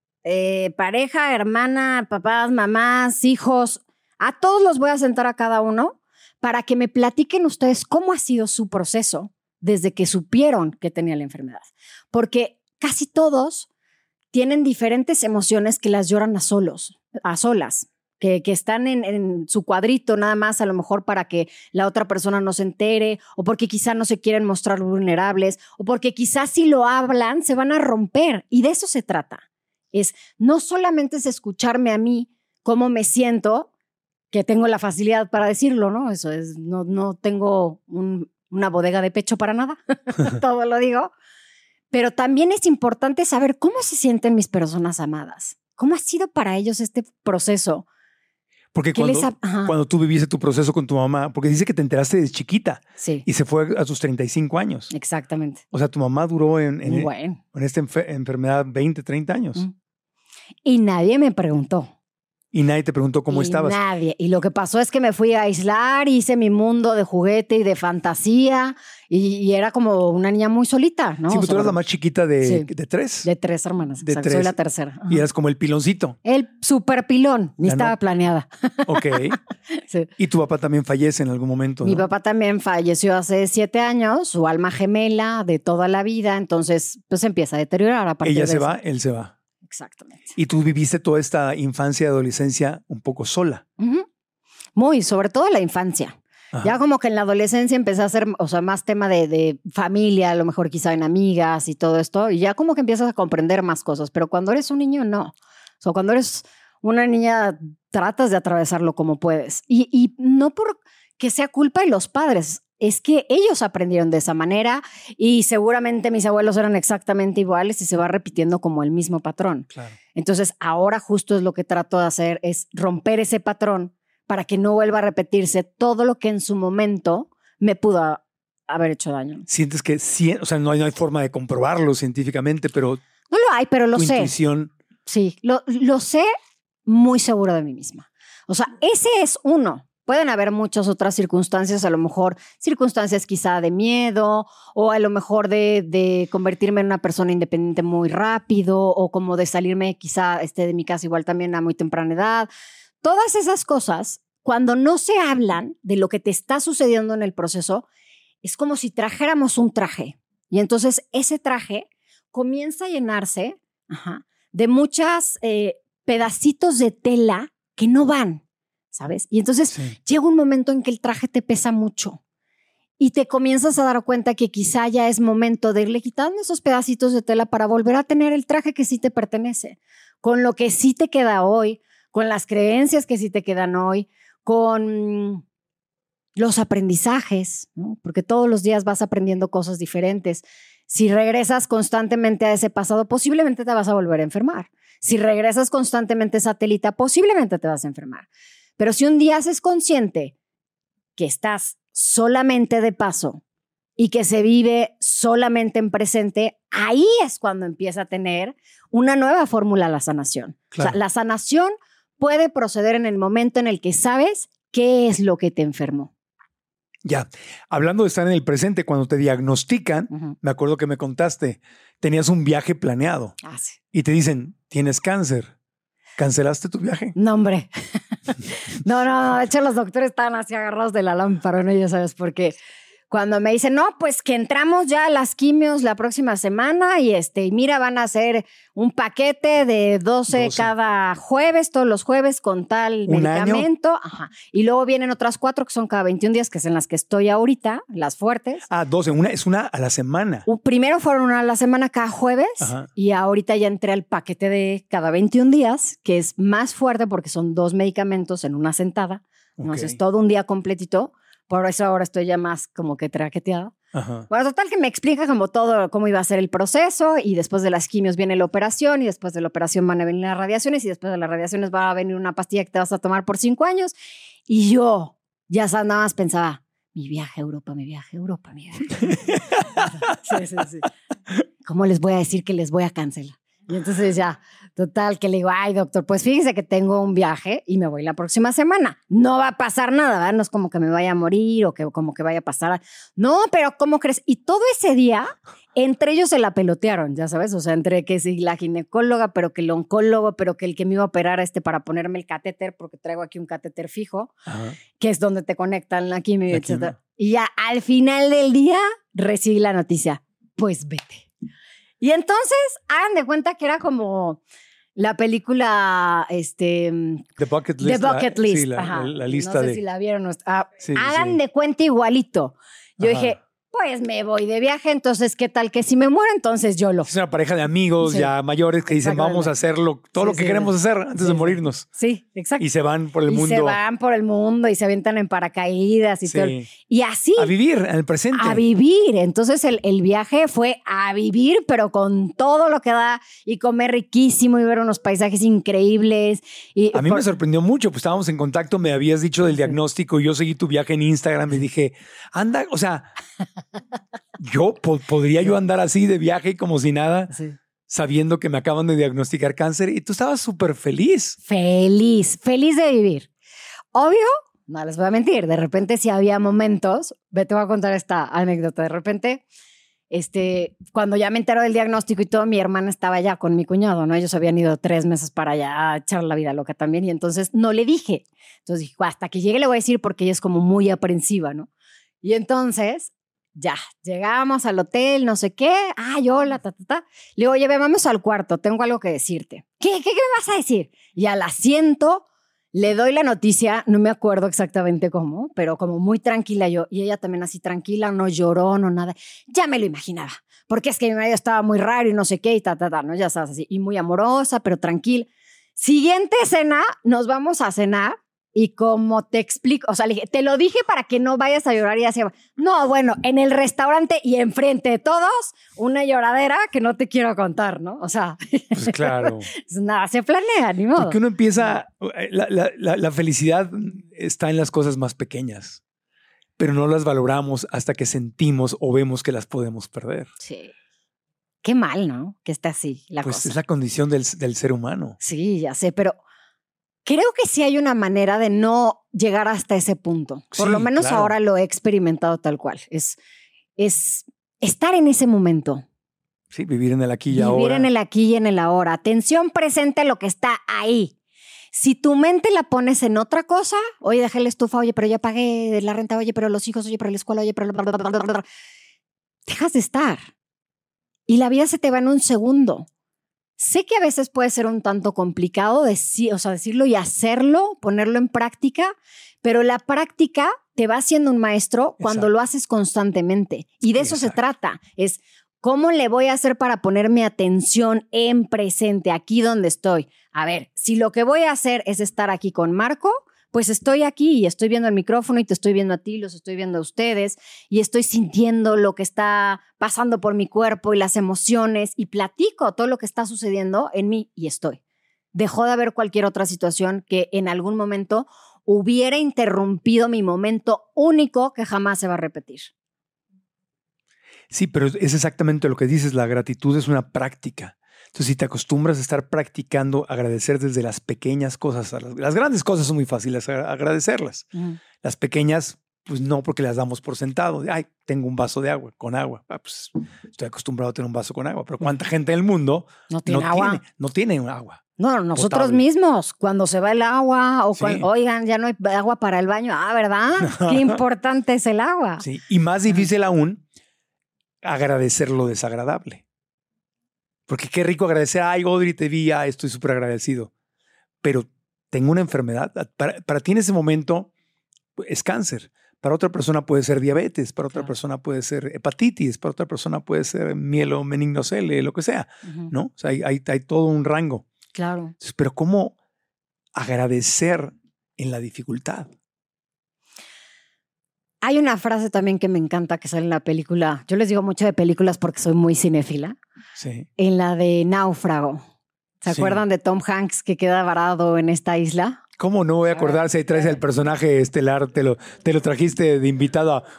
Eh, pareja, hermana, papás, mamás, hijos, a todos los voy a sentar a cada uno para que me platiquen ustedes cómo ha sido su proceso desde que supieron que tenía la enfermedad. Porque casi todos tienen diferentes emociones que las lloran a solos, a solas, que, que están en, en su cuadrito nada más a lo mejor para que la otra persona no se entere, o porque quizá no se quieren mostrar vulnerables, o porque quizás si lo hablan se van a romper, y de eso se trata. Es no solamente es escucharme a mí cómo me siento, que tengo la facilidad para decirlo, ¿no? Eso es, no, no tengo un, una bodega de pecho para nada, todo lo digo, pero también es importante saber cómo se sienten mis personas amadas, cómo ha sido para ellos este proceso. Porque cuando, ha... cuando tú viviste tu proceso con tu mamá, porque dice que te enteraste desde chiquita sí. y se fue a tus treinta y cinco años. Exactamente. O sea, tu mamá duró en, en, bueno. en esta enfer enfermedad veinte, treinta años. Mm. Y nadie me preguntó. Y nadie te preguntó cómo y estabas. Nadie. Y lo que pasó es que me fui a aislar, hice mi mundo de juguete y de fantasía y, y era como una niña muy solita, ¿no? Sí, pero tú eras la más chiquita de, sí. de tres. De tres hermanas. De tres. Soy la tercera. Ajá. Y eras como el piloncito. El super pilón. Ni ya estaba no. planeada. Ok. Sí. Y tu papá también fallece en algún momento, Mi ¿no? papá también falleció hace siete años, su alma gemela de toda la vida. Entonces, pues empieza a deteriorar a partir Ella de se eso. va, él se va. Exactamente. Y tú viviste toda esta infancia y adolescencia un poco sola. Uh-huh. Muy, sobre todo la infancia. Ajá. Ya como que en la adolescencia empecé a hacer, o sea, más tema de, de familia, a lo mejor quizá en amigas y todo esto, y ya como que empiezas a comprender más cosas, pero cuando eres un niño, no. O sea, cuando eres una niña tratas de atravesarlo como puedes. Y, y no porque sea culpa de los padres, es que ellos aprendieron de esa manera y seguramente mis abuelos eran exactamente iguales y se va repitiendo como el mismo patrón. Claro. Entonces, ahora justo es lo que trato de hacer, es romper ese patrón para que no vuelva a repetirse todo lo que en su momento me pudo haber hecho daño. Sientes que, o sea, no hay, no hay forma de comprobarlo científicamente, pero... No lo hay, pero lo tu sé. Intuición... Sí, lo, lo sé muy segura de mí misma. O sea, ese es uno. Pueden haber muchas otras circunstancias, a lo mejor circunstancias quizá de miedo o a lo mejor de, de convertirme en una persona independiente muy rápido o como de salirme quizá este, de mi casa igual también a muy temprana edad. Todas esas cosas, cuando no se hablan de lo que te está sucediendo en el proceso, es como si trajéramos un traje. Y entonces ese traje comienza a llenarse ajá, de muchos eh, pedacitos de tela que no van. ¿Sabes? Y entonces sí. llega un momento en que el traje te pesa mucho y te comienzas a dar cuenta que quizá ya es momento de irle quitando esos pedacitos de tela para volver a tener el traje que sí te pertenece, con lo que sí te queda hoy, con las creencias que sí te quedan hoy, con los aprendizajes, ¿no? Porque todos los días vas aprendiendo cosas diferentes. Si regresas constantemente a ese pasado, posiblemente te vas a volver a enfermar. Si regresas constantemente a esa telita, posiblemente te vas a enfermar. Pero si un día haces consciente que estás solamente de paso y que se vive solamente en presente, ahí es cuando empieza a tener una nueva fórmula la sanación. Claro. O sea, la sanación puede proceder en el momento en el que sabes qué es lo que te enfermó. Ya, hablando de estar en el presente, cuando te diagnostican, uh-huh. me acuerdo que me contaste, tenías un viaje planeado ah, sí. y te dicen, tienes cáncer. ¿Cancelaste tu viaje? No, hombre. no, no, de hecho los doctores estaban así agarrados de la lámpara, ¿no? Ya sabes, porque cuando me dicen, no, pues que entramos ya a las quimios la próxima semana y este, y mira, van a hacer un paquete de doce, doce cada jueves, todos los jueves con tal ¿Un medicamento. Año? Ajá. Y luego vienen otras cuatro que son cada veintiún días, que es en las que estoy ahorita, las fuertes. Ah, doce, una es una a la semana. Primero fueron una a la semana cada jueves. Ajá. Y ahorita ya entré al paquete de cada veintiún días, que es más fuerte porque son dos medicamentos en una sentada. Okay. Entonces todo un día completito. Por eso ahora estoy ya más como que traqueteada. Ajá. Bueno, total que me explica como todo, cómo iba a ser el proceso y después de las quimios viene la operación y después de la operación van a venir las radiaciones y después de las radiaciones va a venir una pastilla que te vas a tomar por cinco años. Y yo ya nada más pensaba, mi viaje a Europa, mi viaje a Europa, mi viaje a Europa. sí, sí, sí. ¿Cómo les voy a decir que les voy a cancelar? Y entonces ya, total, que le digo, ay, doctor, pues fíjese que tengo un viaje y me voy la próxima semana. No va a pasar nada, ¿verdad? No es como que me vaya a morir o que como que vaya a pasar. No, pero ¿cómo crees? Y todo ese día, entre ellos se la pelotearon, ya sabes, o sea, entre que sí, la ginecóloga, pero que el oncólogo, pero que el que me iba a operar este para ponerme el catéter, porque traigo aquí un catéter fijo, ajá. que es donde te conectan la quimio, etcétera. Y ya al final del día recibí la noticia, pues vete. Y entonces, hagan de cuenta que era como la película, este... The Bucket List. The Bucket la, List, sí, la, ajá. la, la lista no sé de... si la vieron. Ah, sí, hagan sí. de cuenta igualito. Yo ajá. dije, pues me voy de viaje, entonces, ¿qué tal que si me muero? Entonces yo lo... Es una pareja de amigos sí. ya mayores que dicen, vamos a hacerlo, todo sí, lo que sí, queremos sí. hacer antes sí, de morirnos. Sí, exacto. Y se van por el y mundo. Y se van por el mundo y se avientan en paracaídas y sí. todo. Y así... A vivir en el presente. A vivir. Entonces el, el viaje fue a vivir, pero con todo lo que da y comer riquísimo y ver unos paisajes increíbles. Y a mí por... me sorprendió mucho, pues estábamos en contacto, me habías dicho del diagnóstico y yo seguí tu viaje en Instagram y dije, anda, o sea... Yo, po- ¿podría yo andar así de viaje como si nada, sí. sabiendo que me acaban de diagnosticar cáncer? Y tú estabas súper feliz. Feliz, feliz de vivir. Obvio, no les voy a mentir, de repente sí había momentos, te voy a contar esta anécdota, de repente, este, cuando ya me enteró del diagnóstico y todo, mi hermana estaba allá con mi cuñado, ¿no? Ellos habían ido tres meses para allá a echar la vida loca también y entonces no le dije. Entonces dije, hasta que llegue le voy a decir porque ella es como muy aprensiva, ¿no? Y entonces... Ya, llegamos al hotel, no sé qué. Ay, hola, ta, ta, ta. Le digo, oye, ve, vamos al cuarto, tengo algo que decirte. ¿Qué, qué, qué me vas a decir? Y al asiento le doy la noticia, no me acuerdo exactamente cómo, pero como muy tranquila yo. Y ella también así tranquila, no lloró, no nada. Ya me lo imaginaba, porque es que mi marido estaba muy raro y no sé qué y ta, ta, ta, ¿no? Ya sabes, así. Y muy amorosa, pero tranquila. Siguiente escena, nos vamos a cenar. Y como te explico, o sea, le dije, te lo dije para que no vayas a llorar y así. No, bueno, en el restaurante y enfrente de todos, una lloradera que no te quiero contar, ¿no? O sea, pues claro. Nada, se planea, ni modo. Porque uno empieza, la, la, la, la felicidad está en las cosas más pequeñas, pero no las valoramos hasta que sentimos o vemos que las podemos perder. Sí. Qué mal, ¿no? Que esté así la pues cosa. Es la condición del, del ser humano. Sí, ya sé, pero creo que sí hay una manera de no llegar hasta ese punto. Por Sí, lo menos claro. ahora lo he experimentado tal cual. Es, es estar en ese momento. Sí, vivir en el aquí y Vivir ahora. Vivir en el aquí y en el ahora. Atención presente a lo que está ahí. Si tu mente la pones en otra cosa, oye, dejé la estufa, oye, pero ya pagué la renta, oye, pero los hijos, oye, pero la escuela, oye, pero... dejas de estar. Y la vida se te va en un segundo. Sé que a veces puede ser un tanto complicado decir, o sea, decirlo y hacerlo, ponerlo en práctica, pero la práctica te va haciendo un maestro cuando Exacto. lo haces constantemente. Y de eso Exacto. se trata. Es cómo le voy a hacer para poner mi atención en presente, aquí donde estoy. A ver, si lo que voy a hacer es estar aquí con Marco, pues estoy aquí y estoy viendo el micrófono y te estoy viendo a ti, los estoy viendo a ustedes y estoy sintiendo lo que está pasando por mi cuerpo y las emociones y platico todo lo que está sucediendo en mí y estoy. Dejó de haber cualquier otra situación que en algún momento hubiera interrumpido mi momento único que jamás se va a repetir. Sí, pero es exactamente lo que dices, la gratitud es una práctica. Entonces, si te acostumbras a estar practicando agradecer desde las pequeñas cosas, las, las grandes cosas son muy fáciles agradecerlas. Mm. Las pequeñas, pues no, porque las damos por sentado. Ay, tengo un vaso de agua, con agua. Ah, pues estoy acostumbrado a tener un vaso con agua. Pero ¿cuánta gente en el mundo no tiene no agua? Tiene, no tiene agua. No, nosotros potable. mismos, cuando se va el agua o sí. cuando, oigan, ya no hay agua para el baño. Ah, ¿verdad? Qué importante es el agua. Sí, y más difícil aún, agradecer lo desagradable. Porque qué rico agradecer, ay, Audrey, te vi, ay, estoy súper agradecido. Pero tengo una enfermedad. Para, para ti en ese momento es cáncer. Para otra persona puede ser diabetes, para otra claro. persona puede ser hepatitis, para otra persona puede ser mielomeningocele, lo que sea, uh-huh. ¿no? O sea, hay, hay, hay todo un rango. Claro. Entonces, pero ¿cómo agradecer en la dificultad? Hay una frase también que me encanta que sale en la película. Yo les digo mucho de películas porque soy muy cinéfila. Sí. En la de Náufrago. ¿Se sí. acuerdan de Tom Hanks que queda varado en esta isla? ¿Cómo no voy a acordarse? Ahí traes el personaje estelar, te lo, te lo trajiste de invitado a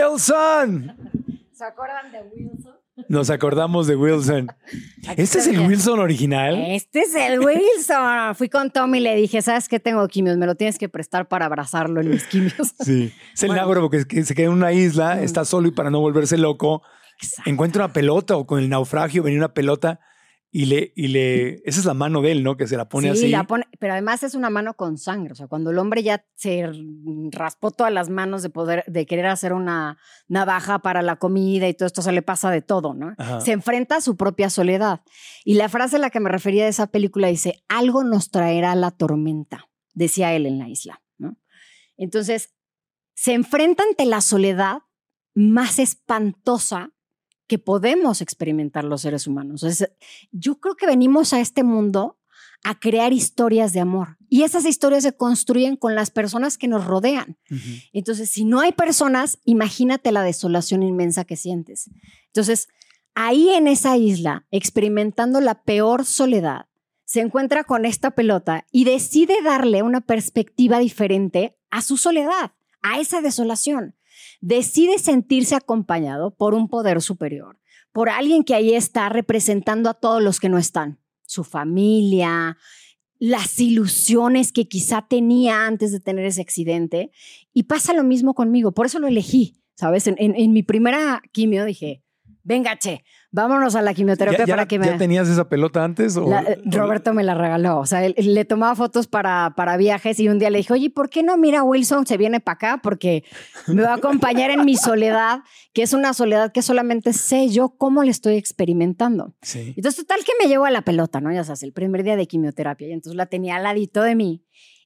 Wilson. ¿Se acuerdan de Wilson? Nos acordamos de Wilson. ¿Este es el Wilson original? Este es el Wilson. Fui con Tom y le dije, ¿sabes qué? Tengo quimios, me lo tienes que prestar para abrazarlo en mis quimios. Sí, es el bueno. náufrago que se queda en una isla, mm. está solo y para no volverse loco, Exacto. encuentra una pelota o con el naufragio venía una pelota y le, y le... Esa es la mano de él, ¿no? Que se la pone sí, así. La pone, pero además es una mano con sangre. O sea, cuando el hombre ya se raspó todas las manos de poder, de querer hacer una navaja para la comida y todo esto, se le pasa de todo, ¿no? Ajá. Se enfrenta a su propia soledad. Y la frase a la que me refería de esa película dice, algo nos traerá la tormenta, decía él en la isla, ¿no? Entonces, se enfrenta ante la soledad más espantosa que podemos experimentar los seres humanos. Entonces, yo creo que venimos a este mundo a crear historias de amor y esas historias se construyen con las personas que nos rodean. Uh-huh. Entonces, si no hay personas, imagínate la desolación inmensa que sientes. Entonces, ahí en esa isla, experimentando la peor soledad, se encuentra con esta pelota y decide darle una perspectiva diferente a su soledad, a esa desolación. Decide sentirse acompañado por un poder superior, por alguien que ahí está representando a todos los que no están, su familia, las ilusiones que quizá tenía antes de tener ese accidente. Y pasa lo mismo conmigo, por eso lo elegí, ¿sabes? En, en, en mi primera quimio dije, venga, che, vámonos a la quimioterapia ¿Ya, ya, para que me... ¿Ya tenías esa pelota antes? O... La, Roberto me la regaló. O sea, él, le tomaba fotos para, para viajes y un día le dije, oye, ¿por qué no? Mira, Wilson se viene para acá porque me va a acompañar en mi soledad, que es una soledad que solamente sé yo cómo le estoy experimentando. Sí. Entonces, total que me llevo a la pelota, ¿no? Ya sabes, el primer día de quimioterapia. Y entonces la tenía al ladito de mí.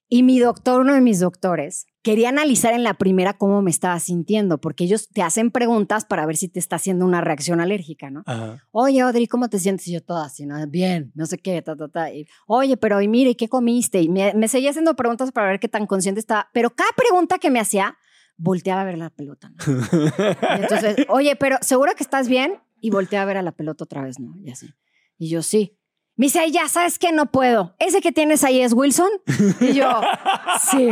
Y mi doctor, uno de mis doctores, quería analizar en la primera cómo me estaba sintiendo, porque ellos te hacen preguntas para ver si te está haciendo una reacción alérgica, ¿no? Ajá. Oye, Audrey, ¿cómo te sientes? Y yo toda así, ¿no? Bien, no sé qué, ta, ta, ta. Y, oye, pero y mire, ¿qué comiste? Y me, me seguía haciendo preguntas para ver qué tan consciente estaba. Pero cada pregunta que me hacía, volteaba a ver la pelota, ¿no? Y entonces, oye, pero ¿seguro que estás bien? Y volteaba a ver a la pelota otra vez, ¿no? Y así. Y yo, sí. Me dice, ay, ya sabes que no puedo. ¿Ese que tienes ahí es Wilson? Y yo, sí.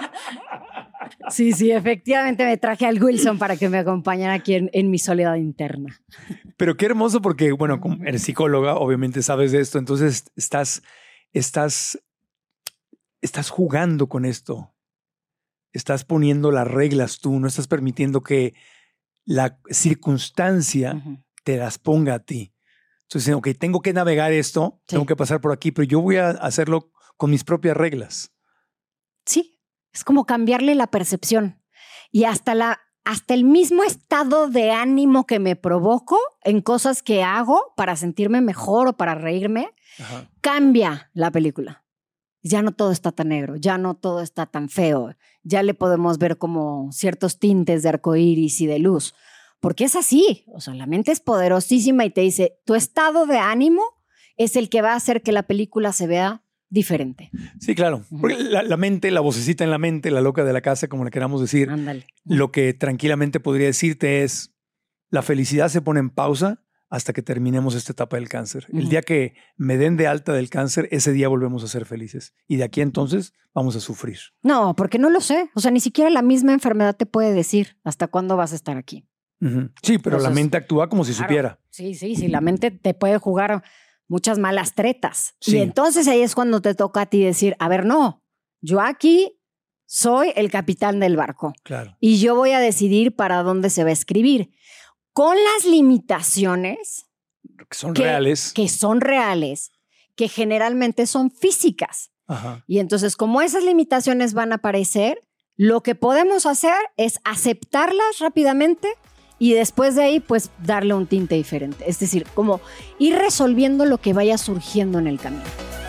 Sí, sí, efectivamente me traje al Wilson para que me acompañara aquí en, en mi soledad interna. Pero qué hermoso porque, bueno, como eres psicóloga, obviamente sabes de esto, entonces estás, estás, estás jugando con esto. Estás poniendo las reglas tú, no estás permitiendo que la circunstancia uh-huh. te las ponga a ti. Entonces, ok, tengo que navegar esto, sí. tengo que pasar por aquí, pero yo voy a hacerlo con mis propias reglas. Sí, es como cambiarle la percepción. Y hasta, la, hasta el mismo estado de ánimo que me provoco en cosas que hago para sentirme mejor o para reírme, Ajá. cambia la película. Ya no todo está tan negro, ya no todo está tan feo, ya le podemos ver como ciertos tintes de arcoíris y de luz. Porque es así, o sea, la mente es poderosísima y te dice, tu estado de ánimo es el que va a hacer que la película se vea diferente. Sí, claro. Porque la, la mente, la vocecita en la mente, la loca de la casa, como le queramos decir, Ándale. Lo que tranquilamente podría decirte es, la felicidad se pone en pausa hasta que terminemos esta etapa del cáncer. Uh-huh. El día que me den de alta del cáncer, ese día volvemos a ser felices. Y de aquí entonces vamos a sufrir. No, porque no lo sé. O sea, ni siquiera la misma enfermedad te puede decir hasta cuándo vas a estar aquí. Uh-huh. Sí, pero Entonces, la mente actúa como si claro, supiera. Sí, sí, sí. La mente te puede jugar muchas malas tretas. Sí. Y entonces ahí es cuando te toca a ti decir, a ver, no, yo aquí soy el capitán del barco. Claro. Y yo voy a decidir para dónde se va a escribir. Con las limitaciones que son que, reales. Que son reales, que generalmente son físicas. Ajá. Y entonces, como esas limitaciones van a aparecer, lo que podemos hacer es aceptarlas rápidamente y después de ahí, pues, darle un tinte diferente. Es decir, como ir resolviendo lo que vaya surgiendo en el camino.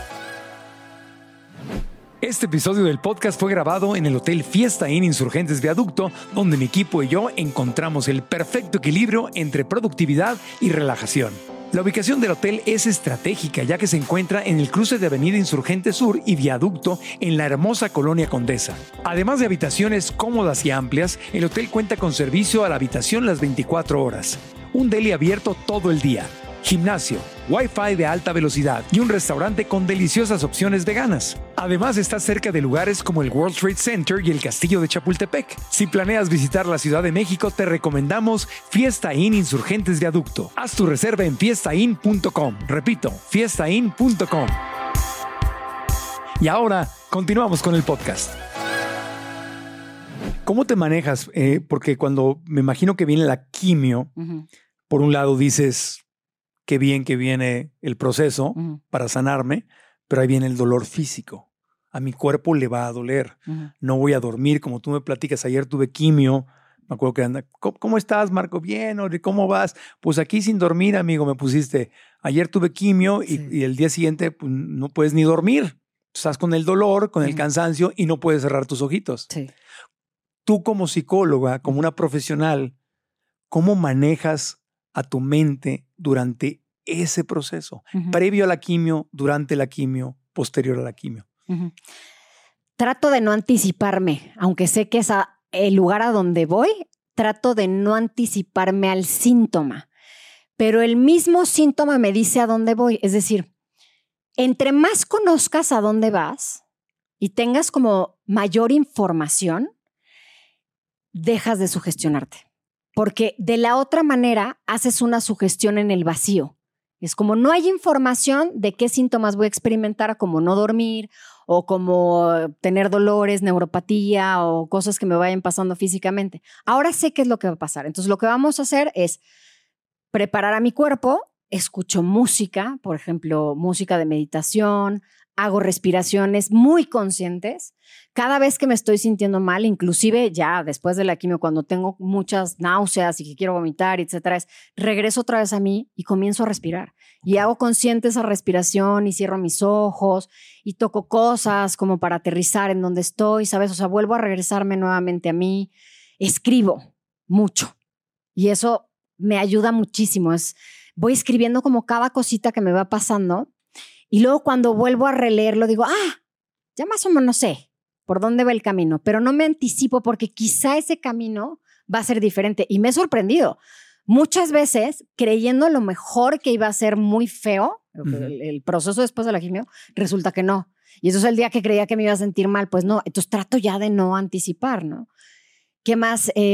Este episodio del podcast fue grabado en el Hotel Fiesta Inn Insurgentes Viaducto, donde mi equipo y yo encontramos el perfecto equilibrio entre productividad y relajación. La ubicación del hotel es estratégica, ya que se encuentra en el cruce de Avenida Insurgente Sur y Viaducto en la hermosa Colonia Condesa. Además de habitaciones cómodas y amplias, el hotel cuenta con servicio a la habitación las veinticuatro horas, un deli abierto todo el día, gimnasio, Wi-Fi de alta velocidad y un restaurante con deliciosas opciones veganas. Además, está cerca de lugares como el World Trade Center y el Castillo de Chapultepec. Si planeas visitar la Ciudad de México, te recomendamos Fiesta Inn Insurgentes Viaducto. Haz tu reserva en fiesta inn punto com. Repito, fiesta inn punto com. Y ahora, continuamos con el podcast. ¿Cómo te manejas? Eh, porque cuando me imagino que viene la quimio, uh-huh. por un lado dices... Qué bien que viene el proceso uh-huh. para sanarme, pero ahí viene el dolor físico. A mi cuerpo le va a doler. Uh-huh. No voy a dormir, como tú me platicas. Ayer tuve quimio. Me acuerdo que anda, ¿cómo estás, Marco? Bien, Audrey, ¿cómo vas? Pues aquí sin dormir, amigo, me pusiste. Ayer tuve quimio sí. y, y el día siguiente pues, no puedes ni dormir. Estás con el dolor, con uh-huh. el cansancio y no puedes cerrar tus ojitos. Sí. Tú como psicóloga, como una profesional, ¿cómo manejas a tu mente durante ese proceso, uh-huh. previo a la quimio, durante la quimio, posterior a la quimio? Uh-huh. Trato de no anticiparme, aunque sé que es a, el lugar a donde voy, trato de no anticiparme al síntoma, pero el mismo síntoma me dice a dónde voy. Es decir, entre más conozcas a dónde vas y tengas como mayor información, dejas de sugestionarte. Porque de la otra manera haces una sugestión en el vacío. Es como no hay información de qué síntomas voy a experimentar, como no dormir o como tener dolores, neuropatía o cosas que me vayan pasando físicamente. Ahora sé qué es lo que va a pasar. Entonces lo que vamos a hacer es preparar a mi cuerpo. Escucho música, por ejemplo, música de meditación, hago respiraciones muy conscientes. Cada vez que me estoy sintiendo mal, inclusive ya después de la quimio, cuando tengo muchas náuseas y que quiero vomitar, etcétera, es, regreso otra vez a mí y comienzo a respirar. Y hago consciente esa respiración y cierro mis ojos y toco cosas como para aterrizar en donde estoy, ¿sabes? O sea, vuelvo a regresarme nuevamente a mí. Escribo mucho y eso me ayuda muchísimo. Es, voy escribiendo como cada cosita que me va pasando y luego cuando vuelvo a releerlo digo, ah, ya más o menos sé por dónde va el camino, pero no me anticipo porque quizá ese camino va a ser diferente y me he sorprendido. Muchas veces, creyendo lo mejor que iba a ser muy feo, uh-huh. el, el proceso después de la quimio, resulta que no. Y eso es el día que creía que me iba a sentir mal, pues no. Entonces trato ya de no anticipar, ¿no? ¿Qué más? Eh,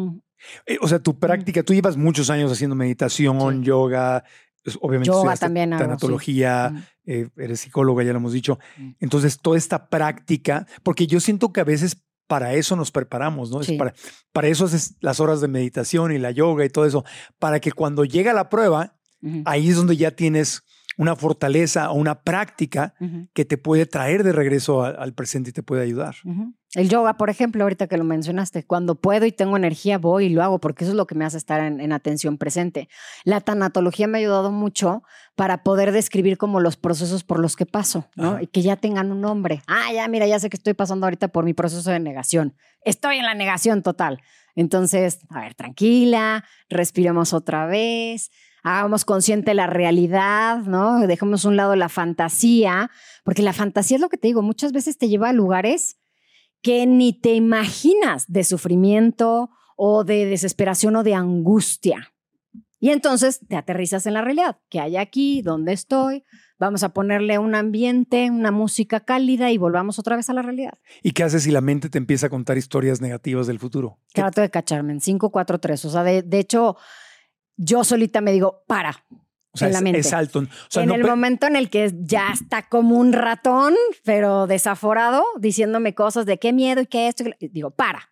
o sea, tu práctica, tú llevas muchos años haciendo meditación, sí. yoga, obviamente yoga también hago, tanatología, sí. eh, eres psicóloga, ya lo hemos dicho. Entonces, toda esta práctica, porque yo siento que a veces para eso nos preparamos, ¿no? Sí. Es para, para eso haces las horas de meditación y la yoga y todo eso, para que cuando llega la prueba, uh-huh. ahí es donde ya tienes una fortaleza o una práctica uh-huh. que te puede traer de regreso a, al presente y te puede ayudar. Uh-huh. El yoga, por ejemplo, ahorita que lo mencionaste, cuando puedo y tengo energía voy y lo hago porque eso es lo que me hace estar en, en atención presente. La tanatología me ha ayudado mucho para poder describir como los procesos por los que paso, ¿no? Ajá. Y que ya tengan un nombre. Ah, ya, mira, ya sé que estoy pasando ahorita por mi proceso de negación. Estoy en la negación total. Entonces, a ver, tranquila, respiremos otra vez, hagamos consciente la realidad, ¿no? Dejemos a un lado la fantasía, porque la fantasía es lo que te digo, muchas veces te lleva a lugares que ni te imaginas de sufrimiento o de desesperación o de angustia. Y entonces te aterrizas en la realidad. ¿Qué hay aquí? ¿Dónde estoy? Vamos a ponerle un ambiente, una música cálida y volvamos otra vez a la realidad. ¿Y qué haces si la mente te empieza a contar historias negativas del futuro? Trato de cacharme en cinco, cuatro, tres. O sea, de, de hecho, yo solita me digo, para. O sea, en es, la mente. es alto. O sea, en no el pe- momento en el que ya está como un ratón, pero desaforado, diciéndome cosas de qué miedo y qué esto. Y digo, para.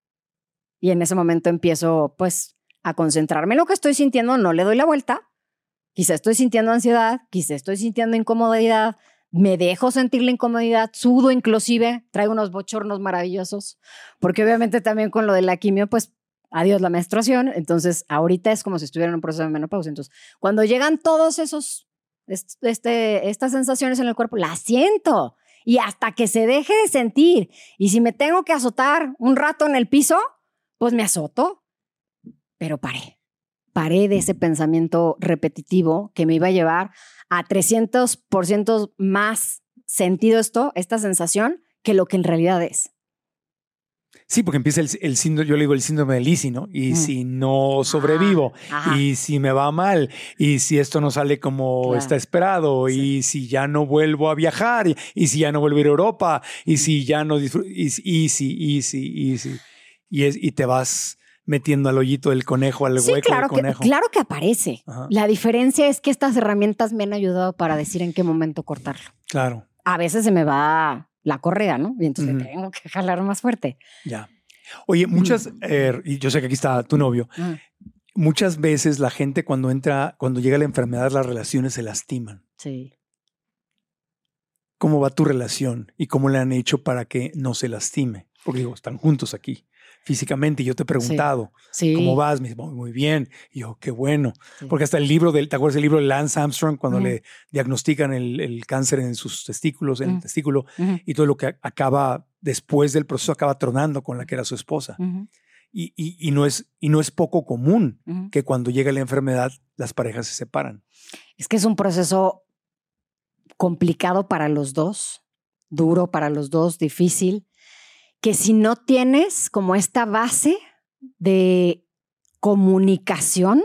Y en ese momento empiezo, pues, a concentrarme en lo que estoy sintiendo. No le doy la vuelta. Quizá estoy sintiendo ansiedad, quizá estoy sintiendo incomodidad. Me dejo sentir la incomodidad, sudo inclusive, traigo unos bochornos maravillosos. Porque obviamente también con lo de la quimio, pues, adiós la menstruación, entonces ahorita es como si estuviera en un proceso de menopausia. Entonces, cuando llegan todos esos, este, estas sensaciones en el cuerpo, las siento y hasta que se deje de sentir. Y si me tengo que azotar un rato en el piso, pues me azoto, pero paré. Paré de ese pensamiento repetitivo que me iba a llevar a trescientos por ciento más sentido esto, esta sensación, que lo que en realidad es. Sí, porque empieza el, el síndrome, yo le digo el síndrome de Lizzie, ¿no? Y mm. si no sobrevivo, ah, y si me va mal, y si esto no sale como claro. está esperado, sí. y si ya no vuelvo a viajar, y, y si ya no vuelvo a ir a Europa, y si ya no disfruto, y, y si, y si, y si, y, es, y te vas metiendo al hoyito del conejo, al sí, hueco claro del conejo. Que, claro que aparece. Ajá. La diferencia es que estas herramientas me han ayudado para decir en qué momento cortarlo. Claro. A veces se me va la correa, ¿no? Y entonces uh-huh. tengo que jalar más fuerte. Ya. Oye, muchas, uh-huh. eh, y yo sé que aquí está tu novio, uh-huh. muchas veces la gente cuando entra, cuando llega la enfermedad, las relaciones se lastiman. Sí. ¿Cómo va tu relación y cómo le han hecho para que no se lastime? Porque digo, están juntos aquí físicamente y yo te he preguntado, sí. Sí. ¿cómo vas? Me dice, muy bien. Y yo, qué bueno. Sí. Porque hasta el libro, del, ¿te acuerdas del libro de Lance Armstrong? Cuando uh-huh. le diagnostican el, el cáncer en sus testículos, en uh-huh. el testículo, uh-huh. y todo lo que acaba, después del proceso, acaba tronando con la que era su esposa. Uh-huh. Y, y, y, no es, y no es poco común uh-huh. que cuando llega la enfermedad, las parejas se separan. Es que es un proceso complicado para los dos, duro para los dos, difícil, que si no tienes como esta base de comunicación,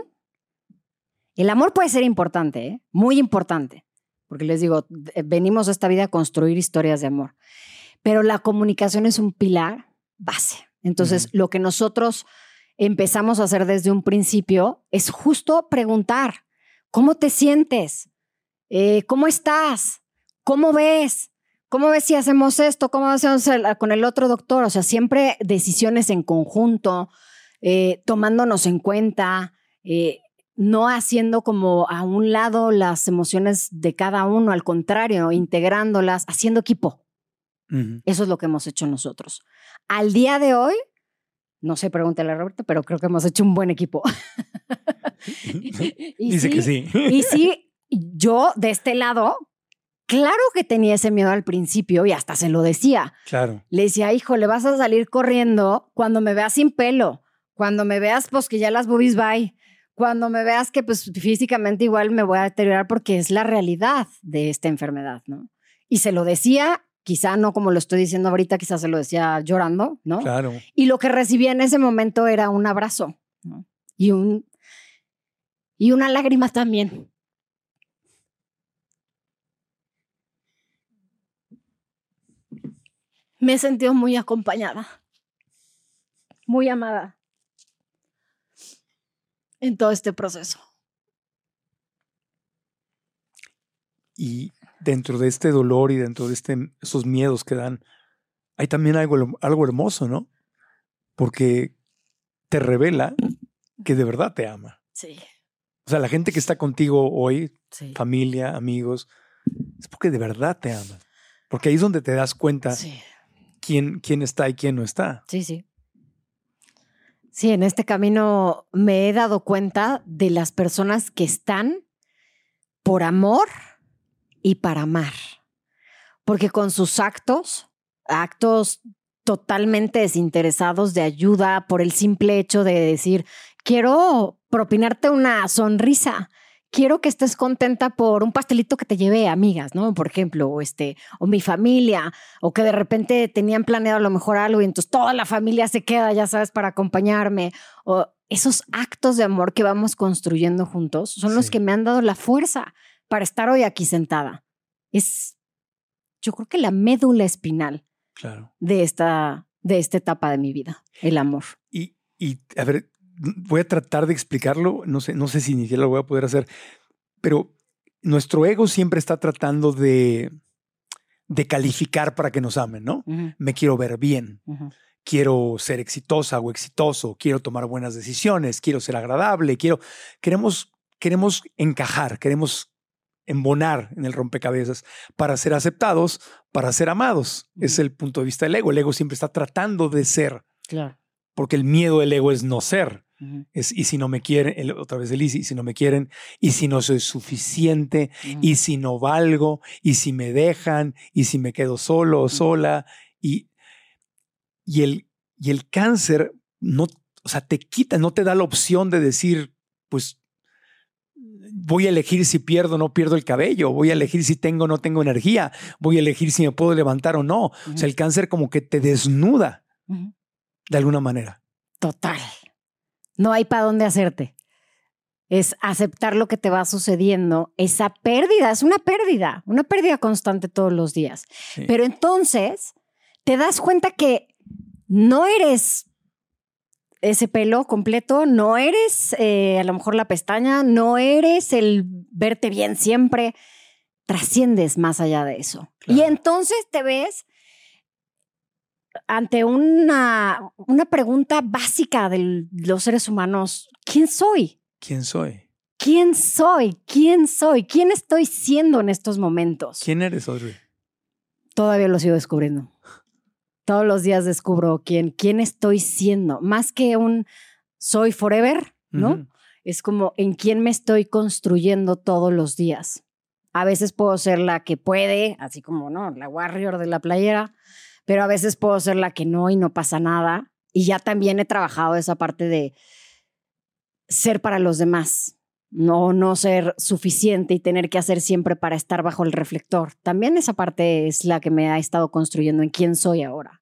el amor puede ser importante, ¿eh? Muy importante, porque les digo, venimos a esta vida a construir historias de amor, pero la comunicación es un pilar base. Entonces, uh-huh. lo que nosotros empezamos a hacer desde un principio es justo preguntar, ¿cómo te sientes? Eh, ¿Cómo estás? ¿Cómo ves? ¿Cómo ves si hacemos esto? ¿Cómo hacemos con el otro doctor? O sea, siempre decisiones en conjunto, eh, tomándonos en cuenta, eh, no haciendo como a un lado las emociones de cada uno, al contrario, integrándolas, haciendo equipo. Uh-huh. Eso es lo que hemos hecho nosotros. Al día de hoy, no sé, pregúntale a Roberto, pero creo que hemos hecho un buen equipo. y Dice sí, que sí. Y sí, yo de este lado, claro que tenía ese miedo al principio y hasta se lo decía. Claro. Le decía, hijo, le vas a salir corriendo cuando me veas sin pelo, cuando me veas pues que ya las boobies bye, cuando me veas que pues físicamente igual me voy a deteriorar porque es la realidad de esta enfermedad, ¿no? Y se lo decía, quizá no como lo estoy diciendo ahorita, quizás se lo decía llorando, ¿no? Claro. Y lo que recibía en ese momento era un abrazo, ¿no? Y, un, y una lágrima también. Me he sentido muy acompañada, muy amada en todo este proceso. Y dentro de este dolor y dentro de este, esos miedos que dan, hay también algo, algo hermoso, ¿no? Porque te revela que de verdad te ama. Sí. O sea, la gente que está contigo hoy, sí. familia, amigos, es porque de verdad te aman. Porque ahí es donde te das cuenta sí. quién, quién está y quién no está. Sí, sí. Sí, en este camino me he dado cuenta de las personas que están por amor y para amar. Porque con sus actos, actos totalmente desinteresados de ayuda por el simple hecho de decir, quiero propinarte una sonrisa, quiero que estés contenta por un pastelito que te llevé, amigas, ¿no? Por ejemplo, o, este, o mi familia, o que de repente tenían planeado a lo mejor algo y entonces toda la familia se queda, ya sabes, para acompañarme. O esos actos de amor que vamos construyendo juntos son sí. los que me han dado la fuerza para estar hoy aquí sentada. Es, yo creo que la médula espinal claro. de, esta, de esta etapa de mi vida, el amor. Y, y a ver, voy a tratar de explicarlo, no sé, no sé si ni siquiera lo voy a poder hacer, pero nuestro ego siempre está tratando de, de calificar para que nos amen, ¿no? Uh-huh. Me quiero ver bien, uh-huh. quiero ser exitosa o exitoso, quiero tomar buenas decisiones, quiero ser agradable, quiero, queremos, queremos encajar, queremos embonar en el rompecabezas para ser aceptados, para ser amados. Uh-huh. Es el punto de vista del ego. El ego siempre está tratando de ser. Claro. Porque el miedo del ego es no ser. Uh-huh. Es, y si no me quieren, el, otra vez el y si no me quieren, y si no soy suficiente, uh-huh. y si no valgo, y si me dejan, y si me quedo solo o uh-huh. sola. Y, y, el, y el cáncer no, o sea, te quita, no te da la opción de decir, pues, voy a elegir si pierdo o no pierdo el cabello, voy a elegir si tengo o no tengo energía, voy a elegir si me puedo levantar o no. Uh-huh. O sea, el cáncer como que te desnuda uh-huh. de alguna manera. Total. No hay para dónde hacerte. Es aceptar lo que te va sucediendo. Esa pérdida es una pérdida, una pérdida constante todos los días. Sí. Pero entonces te das cuenta que no eres ese pelo completo, no eres eh, a lo mejor la pestaña, no eres el verte bien siempre, trasciendes más allá de eso. Claro. Y entonces te ves ante una, una pregunta básica de los seres humanos. ¿Quién soy? ¿Quién soy? ¿Quién soy? ¿Quién soy? ¿Quién estoy siendo en estos momentos? ¿Quién eres, Audrey? Todavía lo sigo descubriendo. Todos los días descubro quién, quién estoy siendo. Más que un soy forever, ¿no? Uh-huh. Es como en quién me estoy construyendo todos los días. A veces puedo ser la que puede, así como, ¿no? La warrior de la playera, pero a veces puedo ser la que no y no pasa nada. Y ya también he trabajado esa parte de ser para los demás. No, no ser suficiente y tener que hacer siempre para estar bajo el reflector. También esa parte es la que me ha estado construyendo en quién soy ahora.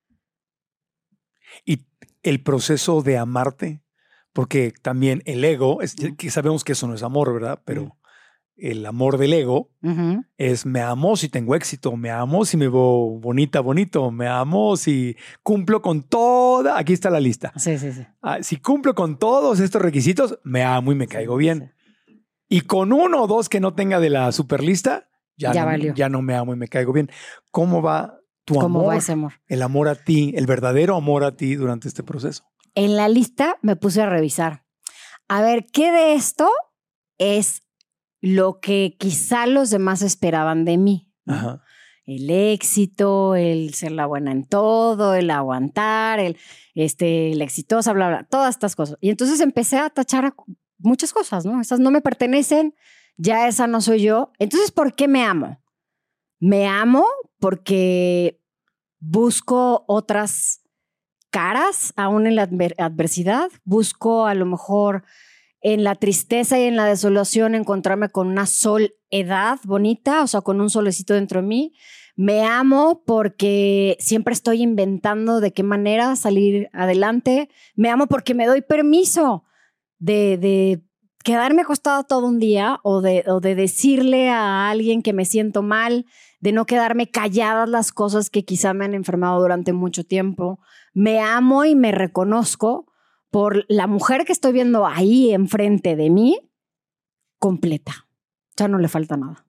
Y el proceso de amarte, porque también el ego, es, uh-huh. que sabemos que eso no es amor, ¿verdad? Pero uh-huh. el amor del ego uh-huh. es me amo si tengo éxito, me amo si me veo bonita, bonito, me amo si cumplo con toda, aquí está la lista. Sí, sí, sí. Ah, si cumplo con todos estos requisitos, me amo y me sí, caigo bien. Sí. Y con uno o dos que no tenga de la superlista, ya, ya, no, valió. ya no me amo y me caigo bien. ¿Cómo va tu ¿Cómo amor? va ese amor? El amor a ti, el verdadero amor a ti durante este proceso. En la lista me puse a revisar. a ver, ¿qué de esto es lo que quizá los demás esperaban de mí? Ajá. El éxito, el ser la buena en todo, el aguantar, el, este, el exitosa, bla, bla, todas estas cosas. Y entonces empecé a tachar a muchas cosas, ¿no? Esas no me pertenecen, ya esa no soy yo. Entonces, ¿por qué me amo? Me amo porque busco otras caras, aún en la adver- adversidad. Busco a lo mejor en la tristeza y en la desolación encontrarme con una soledad bonita, o sea, con un solecito dentro de mí. Me amo porque siempre estoy inventando de qué manera salir adelante. Me amo porque me doy permiso de, de quedarme acostada todo un día o de, o de decirle a alguien que me siento mal, de no quedarme calladas las cosas que quizá me han enfermado durante mucho tiempo. Me amo y me reconozco por la mujer que estoy viendo ahí enfrente de mí, completa. Ya no le falta nada.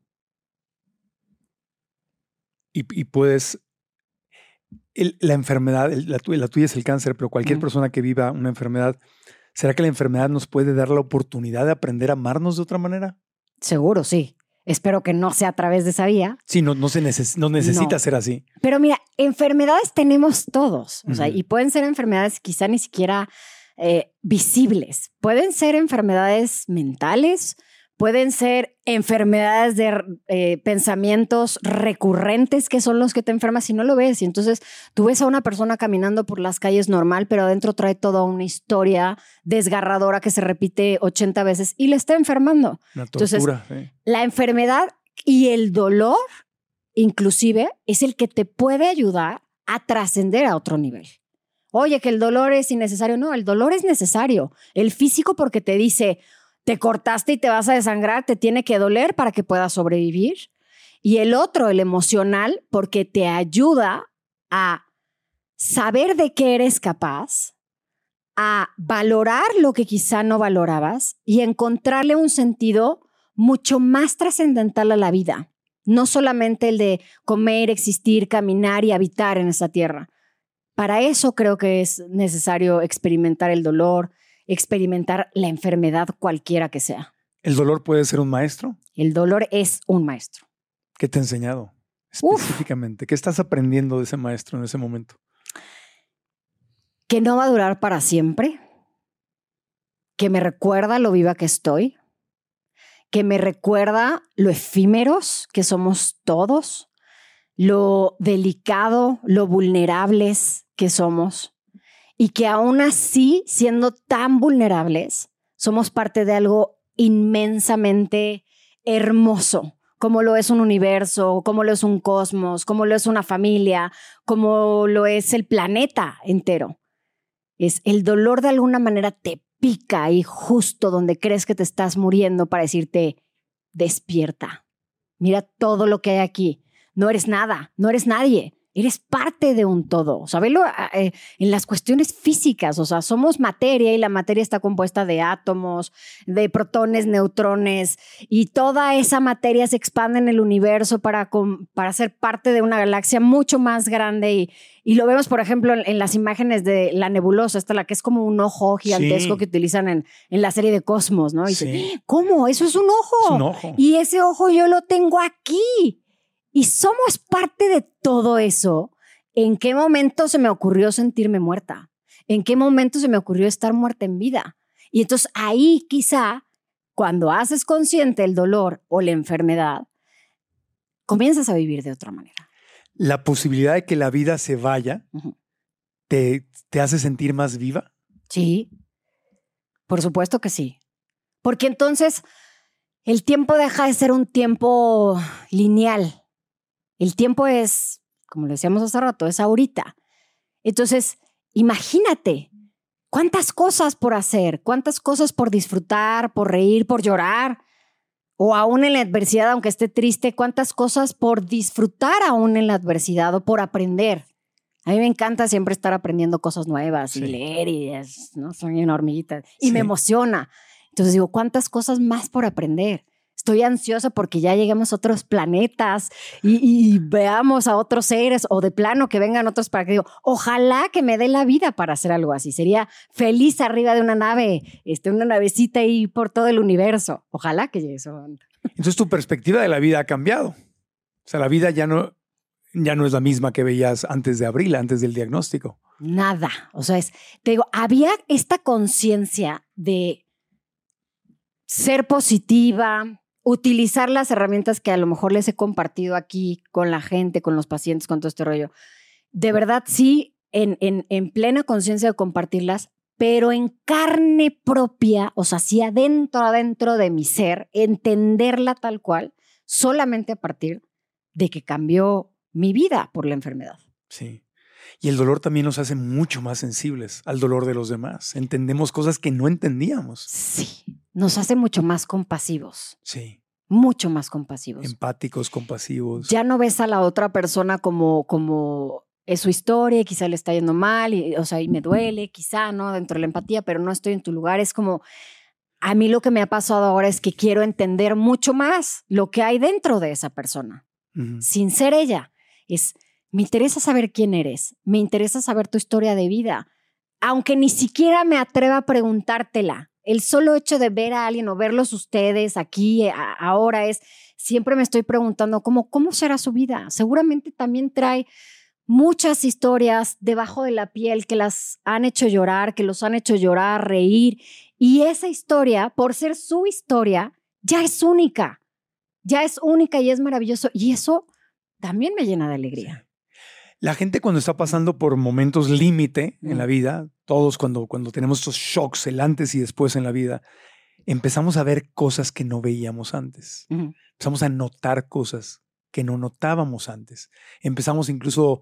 Y, y puedes... El, la enfermedad, el, la, tuya, la tuya es el cáncer, pero cualquier mm. persona que viva una enfermedad, ¿será que la enfermedad nos puede dar la oportunidad de aprender a amarnos de otra manera? Seguro, sí. Espero que no sea a través de esa vía. Sí, no, no, se neces no necesita no. ser así. Pero mira, enfermedades tenemos todos. O uh-huh. sea, y pueden ser enfermedades quizá ni siquiera eh, visibles. Pueden ser enfermedades mentales, pueden ser enfermedades de eh, pensamientos recurrentes que son los que te enfermas si no lo ves. Y entonces tú ves a una persona caminando por las calles normal, pero adentro trae toda una historia desgarradora que se repite ochenta veces y le está enfermando. Una tortura. Entonces, sí. La enfermedad y el dolor, inclusive, es el que te puede ayudar a trascender a otro nivel. Oye, que el dolor es innecesario. No, el dolor es necesario. El físico porque te dice... Te cortaste y te vas a desangrar, te tiene que doler para que puedas sobrevivir. Y el otro, el emocional, porque te ayuda a saber de qué eres capaz, a valorar lo que quizá no valorabas y encontrarle un sentido mucho más trascendental a la vida. No solamente el de comer, existir, caminar y habitar en esta tierra. Para eso creo que es necesario experimentar el dolor, experimentar la enfermedad cualquiera que sea. ¿El dolor puede ser un maestro? El dolor es un maestro. ¿Qué te ha enseñado específicamente? Uf. ¿Qué estás aprendiendo de ese maestro en ese momento? Que no va a durar para siempre, que me recuerda lo viva que estoy, que me recuerda lo efímeros que somos todos, lo delicado, lo vulnerables que somos. Y que aún así, siendo tan vulnerables, somos parte de algo inmensamente hermoso, como lo es un universo, como lo es un cosmos, como lo es una familia, como lo es el planeta entero. Es el dolor de alguna manera te pica ahí justo donde crees que te estás muriendo para decirte, despierta, mira todo lo que hay aquí. No eres nada, no eres nadie. Eres parte de un todo. O sea, velo eh, en las cuestiones físicas. O sea, somos materia y la materia está compuesta de átomos, de protones, neutrones y toda esa materia se expande en el universo para, para ser parte de una galaxia mucho más grande. Y, y lo vemos, por ejemplo, en, en las imágenes de la nebulosa, esta la que es como un ojo gigantesco sí. que utilizan en, en la serie de Cosmos, ¿no? Y sí. dice, ¿cómo? Eso es un ojo. Es un ojo. Y ese ojo yo lo tengo aquí. Y somos parte de todo eso. ¿En qué momento se me ocurrió sentirme muerta? ¿En qué momento se me ocurrió estar muerta en vida? Y entonces ahí quizá, cuando haces consciente el dolor o la enfermedad, comienzas a vivir de otra manera. La posibilidad de que la vida se vaya, uh-huh. te, ¿te hace sentir más viva? Sí, por supuesto que sí. Porque entonces el tiempo deja de ser un tiempo lineal. El tiempo es, como lo decíamos hace rato, es ahorita. Entonces, imagínate cuántas cosas por hacer, cuántas cosas por disfrutar, por reír, por llorar, o aún en la adversidad, aunque esté triste, cuántas cosas por disfrutar aún en la adversidad o por aprender. A mí me encanta siempre estar aprendiendo cosas nuevas sí. y leer y es, ¿no? Soy una hormiguita y sí. me emociona. Entonces digo, ¿cuántas cosas más por aprender? estoy ansiosa porque ya lleguemos a otros planetas y, y veamos a otros seres o de plano que vengan otros para que digo, ojalá que me dé la vida para hacer algo así. Sería feliz arriba de una nave, este, una navecita ahí por todo el universo. Ojalá que llegue eso. Entonces tu perspectiva de la vida ha cambiado. O sea, la vida ya no, ya no es la misma que veías antes de abril, antes del diagnóstico. Nada. O sea, es, te digo, había esta conciencia de ser positiva, utilizar las herramientas que a lo mejor les he compartido aquí con la gente, con los pacientes, con todo este rollo. De verdad, sí, en, en, en plena conciencia de compartirlas, pero en carne propia, o sea, sí adentro, adentro de mi ser, entenderla tal cual, solamente a partir de que cambió mi vida por la enfermedad. Sí. Y el dolor también nos hace mucho más sensibles al dolor de los demás. Entendemos cosas que no entendíamos. Sí, nos hace mucho más compasivos. Sí. Mucho más compasivos. Empáticos, compasivos. Ya no ves a la otra persona como, como es su historia, quizá le está yendo mal, y, o sea, y me duele, quizá, ¿no? Dentro de la empatía, pero no estoy en tu lugar. Es como, a mí lo que me ha pasado ahora es que quiero entender mucho más lo que hay dentro de esa persona, uh-huh. sin ser ella. Es... Me interesa saber quién eres, me interesa saber tu historia de vida, aunque ni siquiera me atreva a preguntártela. El solo hecho de ver a alguien o verlos ustedes aquí, a, ahora es, siempre me estoy preguntando cómo, cómo será su vida. Seguramente también trae muchas historias debajo de la piel que las han hecho llorar, que los han hecho llorar, reír. Y esa historia, por ser su historia, ya es única, ya es única y es maravilloso. Y eso también me llena de alegría. La gente cuando está pasando por momentos límite en la vida, todos cuando, cuando tenemos estos shocks, el antes y después en la vida, empezamos a ver cosas que no veíamos antes. Uh-huh. Empezamos a notar cosas que no notábamos antes. Empezamos incluso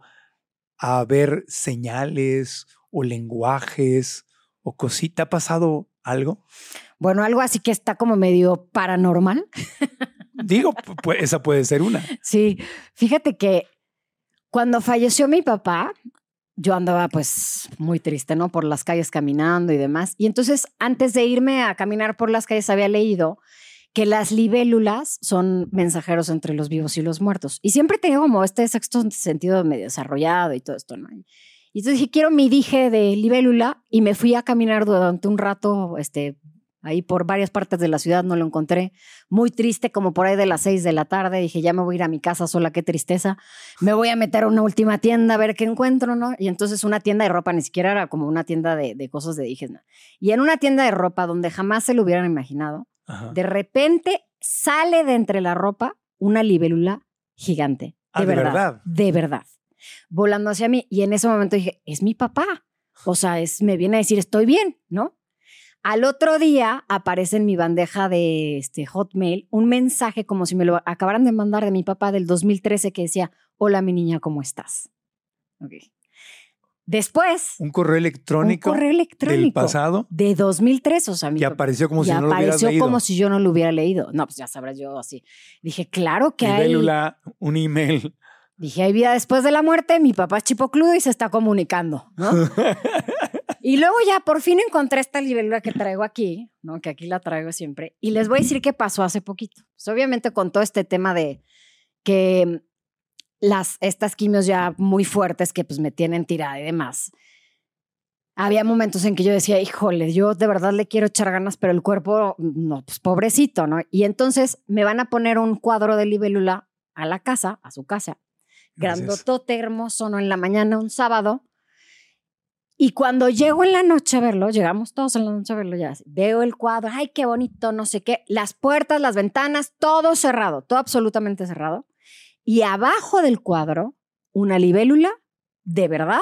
a ver señales o lenguajes o cositas. ¿Te ha pasado algo? Bueno, algo así que está como medio paranormal. Digo, pues esa puede ser una. Sí, fíjate que cuando falleció mi papá, yo andaba pues muy triste, ¿no? Por las calles caminando y demás. Y entonces, antes de irme a caminar por las calles, había leído que las libélulas son mensajeros entre los vivos y los muertos. Y siempre tengo como este sexto sentido medio desarrollado y todo esto, ¿no? Y entonces dije, quiero mi dije de libélula y me fui a caminar durante un rato, este... ahí por varias partes de la ciudad, no lo encontré. Muy triste, como por ahí de las seis de la tarde. Dije, ya me voy a ir a mi casa sola, qué tristeza. Me voy a meter a una última tienda a ver qué encuentro, ¿no? Y entonces una tienda de ropa, ni siquiera era como una tienda de, de cosas de dije, no. Y en una tienda de ropa donde jamás se lo hubieran imaginado, Ajá. de repente sale de entre la ropa una libélula gigante. De, ah, verdad, ¿de verdad? De verdad. Volando hacia mí. Y en ese momento dije, es mi papá. O sea, es, me viene a decir, estoy bien, ¿no? Al otro día aparece en mi bandeja de este Hotmail un mensaje como si me lo acabaran de mandar de mi papá del dos mil trece que decía, hola mi niña, ¿cómo estás? Okay. Después... Un correo electrónico, un correo electrónico del pasado. De dos mil tres, o sea... Mi y apareció como si no lo hubieras apareció leído. como si yo no lo hubiera leído. No, pues ya sabrás yo así. Dije, claro que hay... Libélula, un email. Dije, hay vida después de la muerte, mi papá es chipocludo y se está comunicando, ¿no? Y luego ya por fin encontré esta libélula que traigo aquí, ¿no? Que aquí la traigo siempre. Y les voy a decir qué pasó hace poquito. Pues obviamente con todo este tema de que las, estas quimios ya muy fuertes que pues me tienen tirada y demás. Había momentos en que yo decía, híjole, yo de verdad le quiero echar ganas, pero el cuerpo, no, pues pobrecito, ¿no? Y entonces me van a poner un cuadro de libélula a la casa, a su casa. Gracias. Grandotote, hermoso, ¿no? En la mañana, un sábado. Y cuando llego en la noche a verlo, llegamos todos en la noche a verlo ya, veo el cuadro, ay, qué bonito, no sé qué, las puertas, las ventanas, todo cerrado, todo absolutamente cerrado. Y abajo del cuadro, una libélula, de verdad,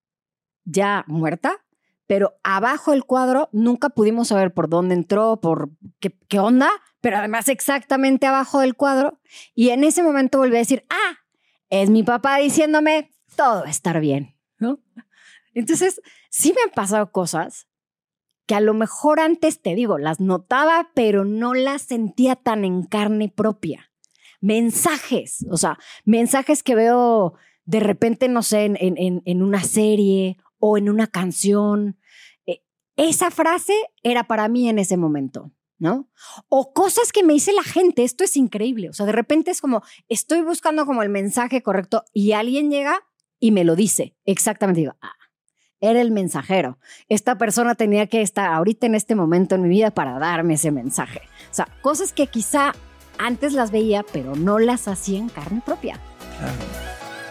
ya muerta, pero abajo del cuadro nunca pudimos saber por dónde entró, por qué, qué onda, pero además exactamente abajo del cuadro. Y en ese momento volví a decir, ah, es mi papá diciéndome, todo va a estar bien, ¿no? Entonces, sí me han pasado cosas que a lo mejor antes, te digo, las notaba, pero no las sentía tan en carne propia. Mensajes, o sea, mensajes que veo de repente, no sé, en, en, en una serie o en una canción. Eh, esa frase era para mí en ese momento, ¿no? O cosas que me dice la gente, esto es increíble. O sea, de repente es como, estoy buscando como el mensaje correcto y alguien llega y me lo dice. Exactamente, digo, ah, era el mensajero. Esta persona tenía que estar ahorita en este momento en mi vida para darme ese mensaje. O sea, cosas que quizá antes las veía, pero no las hacía en carne propia. Claro.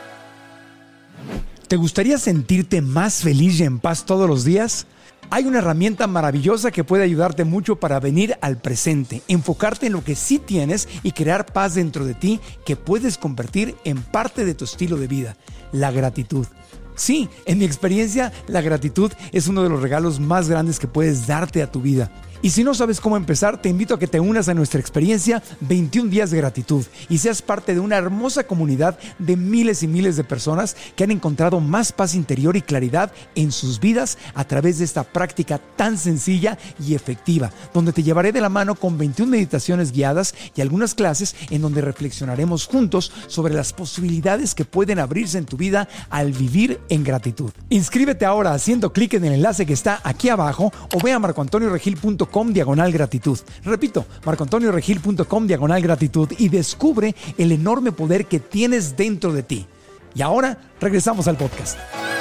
¿Te gustaría sentirte más feliz y en paz todos los días? Hay una herramienta maravillosa que puede ayudarte mucho para venir al presente, enfocarte en lo que sí tienes y crear paz dentro de ti que puedes convertir en parte de tu estilo de vida, la gratitud. Sí, en mi experiencia, la gratitud es uno de los regalos más grandes que puedes darte a tu vida. Y si no sabes cómo empezar, te invito a que te unas a nuestra experiencia veintiún días de gratitud y seas parte de una hermosa comunidad de miles y miles de personas que han encontrado más paz interior y claridad en sus vidas a través de esta práctica tan sencilla y efectiva, donde te llevaré de la mano con veintiún meditaciones guiadas y algunas clases en donde reflexionaremos juntos sobre las posibilidades que pueden abrirse en tu vida al vivir en gratitud. Inscríbete ahora haciendo clic en el enlace que está aquí abajo o ve a marcoantonioregil punto com diagonal gratitud. Repito, marcoantonioregil punto com diagonal gratitud y descubre el enorme poder que tienes dentro de ti. Y ahora regresamos al podcast.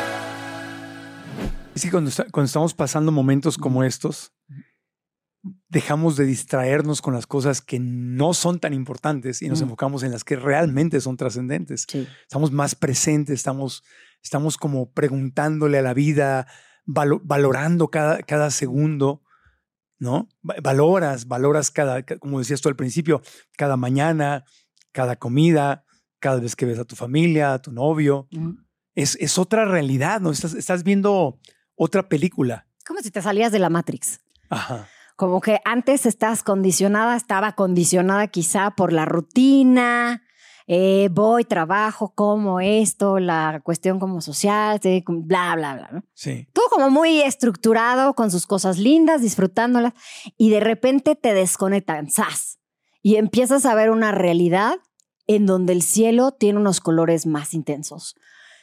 Es que cuando, está, cuando estamos pasando momentos como estos, dejamos de distraernos con las cosas que no son tan importantes y nos mm. enfocamos en las que realmente son trascendentes. Sí. Estamos más presentes, estamos, estamos como preguntándole a la vida, valo, valorando cada, cada segundo. ¿No? Valoras, valoras cada, como decías tú al principio, cada mañana, cada comida, cada vez que ves a tu familia, a tu novio. Mm. Es, es otra realidad, ¿no? Estás, estás viendo otra película. Como si te salías de la Matrix. Ajá. Como que antes estás condicionada, estaba condicionada quizá por la rutina, eh, voy, trabajo, como esto, la cuestión como social, bla, bla, bla, ¿no? Sí. Todo como muy estructurado, con sus cosas lindas, disfrutándolas, y de repente te desconectan, ¡zas! Y empiezas a ver una realidad en donde el cielo tiene unos colores más intensos,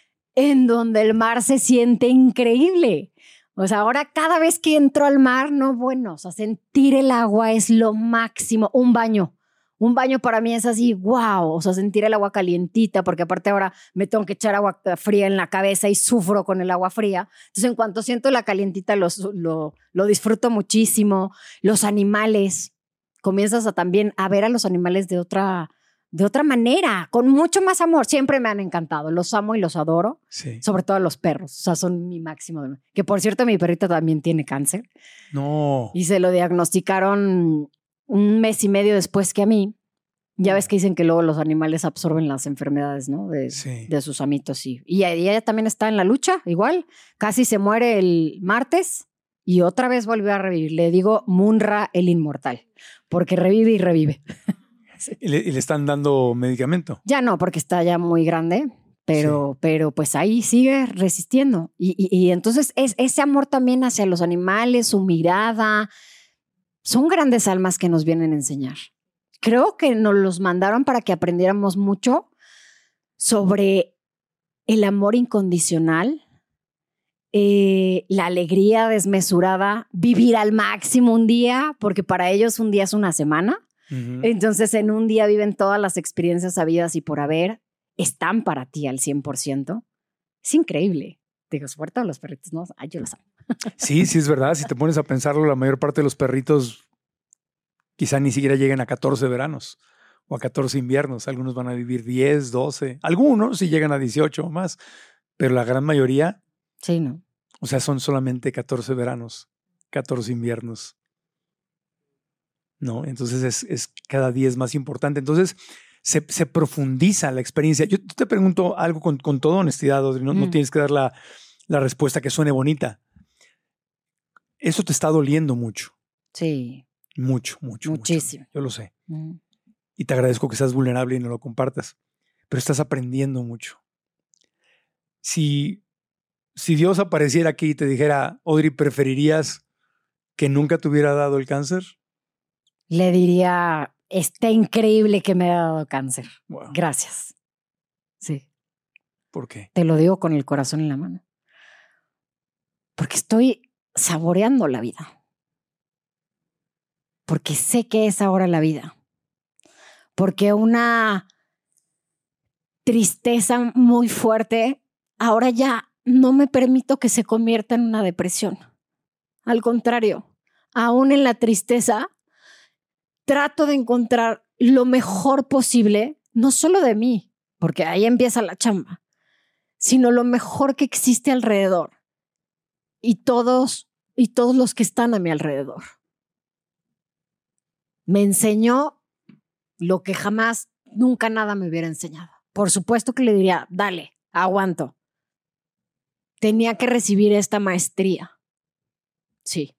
en donde el mar se siente increíble. O sea, ahora cada vez que entro al mar, no, bueno, o sea, sentir el agua es lo máximo, un baño. Un baño para mí es así, wow, o sea, sentir el agua calientita, porque aparte ahora me tengo que echar agua fría en la cabeza y sufro con el agua fría. Entonces, en cuanto siento la calientita, lo, lo, lo disfruto muchísimo. Los animales, comienzas a también a ver a los animales de otra, de otra manera, con mucho más amor. Siempre me han encantado, los amo y los adoro, sí. Sobre todo a los perros, o sea, son mi máximo. Que por cierto, mi perrita también tiene cáncer. No. Y se lo diagnosticaron un mes y medio después que a mí. Ya ves que dicen que luego los animales absorben las enfermedades, ¿no? De, sí. de sus amitos. Y, y ella también está en la lucha, igual. Casi se muere el martes y otra vez volvió a revivir. Le digo Munra el inmortal, porque revive y revive. Sí. ¿Y, le, ¿Y le están dando medicamento? Ya no, porque está ya muy grande, pero, sí. pero pues ahí sigue resistiendo. Y, y, y entonces es, ese amor también hacia los animales, su mirada, son grandes almas que nos vienen a enseñar. Creo que nos los mandaron para que aprendiéramos mucho sobre el amor incondicional, eh, la alegría desmesurada, vivir al máximo un día, porque para ellos un día es una semana. Uh-huh. Entonces en un día viven todas las experiencias habidas y por haber, están para ti al cien por ciento. Es increíble. Digo, sobre todo los perritos, ¿no? Ay, yo los amo. Sí, sí, es verdad. Si te pones a pensarlo, la mayor parte de los perritos quizá ni siquiera lleguen a catorce veranos o a catorce inviernos. Algunos van a vivir diez, doce. Algunos sí llegan a dieciocho o más. Pero la gran mayoría... Sí, ¿no? O sea, son solamente catorce veranos, catorce inviernos. ¿No? Entonces es, es cada día es más importante. Entonces se, se profundiza la experiencia. Yo te pregunto algo con, con toda honestidad, Audrey. No, mm. no tienes que dar la, la respuesta que suene bonita. Eso te está doliendo mucho. Sí. Mucho, mucho. Muchísimo. Mucho. Yo lo sé. Mm. Y te agradezco que seas vulnerable y no lo compartas. Pero estás aprendiendo mucho. Si, si Dios apareciera aquí y te dijera, Audrey, ¿preferirías que nunca te hubiera dado el cáncer? Le diría, está increíble que me haya dado cáncer. Wow. Gracias. Sí. ¿Por qué? Te lo digo con el corazón en la mano. Porque estoy saboreando la vida. porque sé que es ahora la vida. Porque una tristeza muy fuerte, ahora ya no me permito que se convierta en una depresión. Al contrario, aún en la tristeza, trato de encontrar lo mejor posible, no solo de mí, porque ahí empieza la chamba, sino lo mejor que existe alrededor y todos, y todos los que están a mi alrededor. Me enseñó lo que jamás, nunca nada me hubiera enseñado. Por supuesto que le diría, dale, aguanto. Tenía que recibir esta maestría. Sí.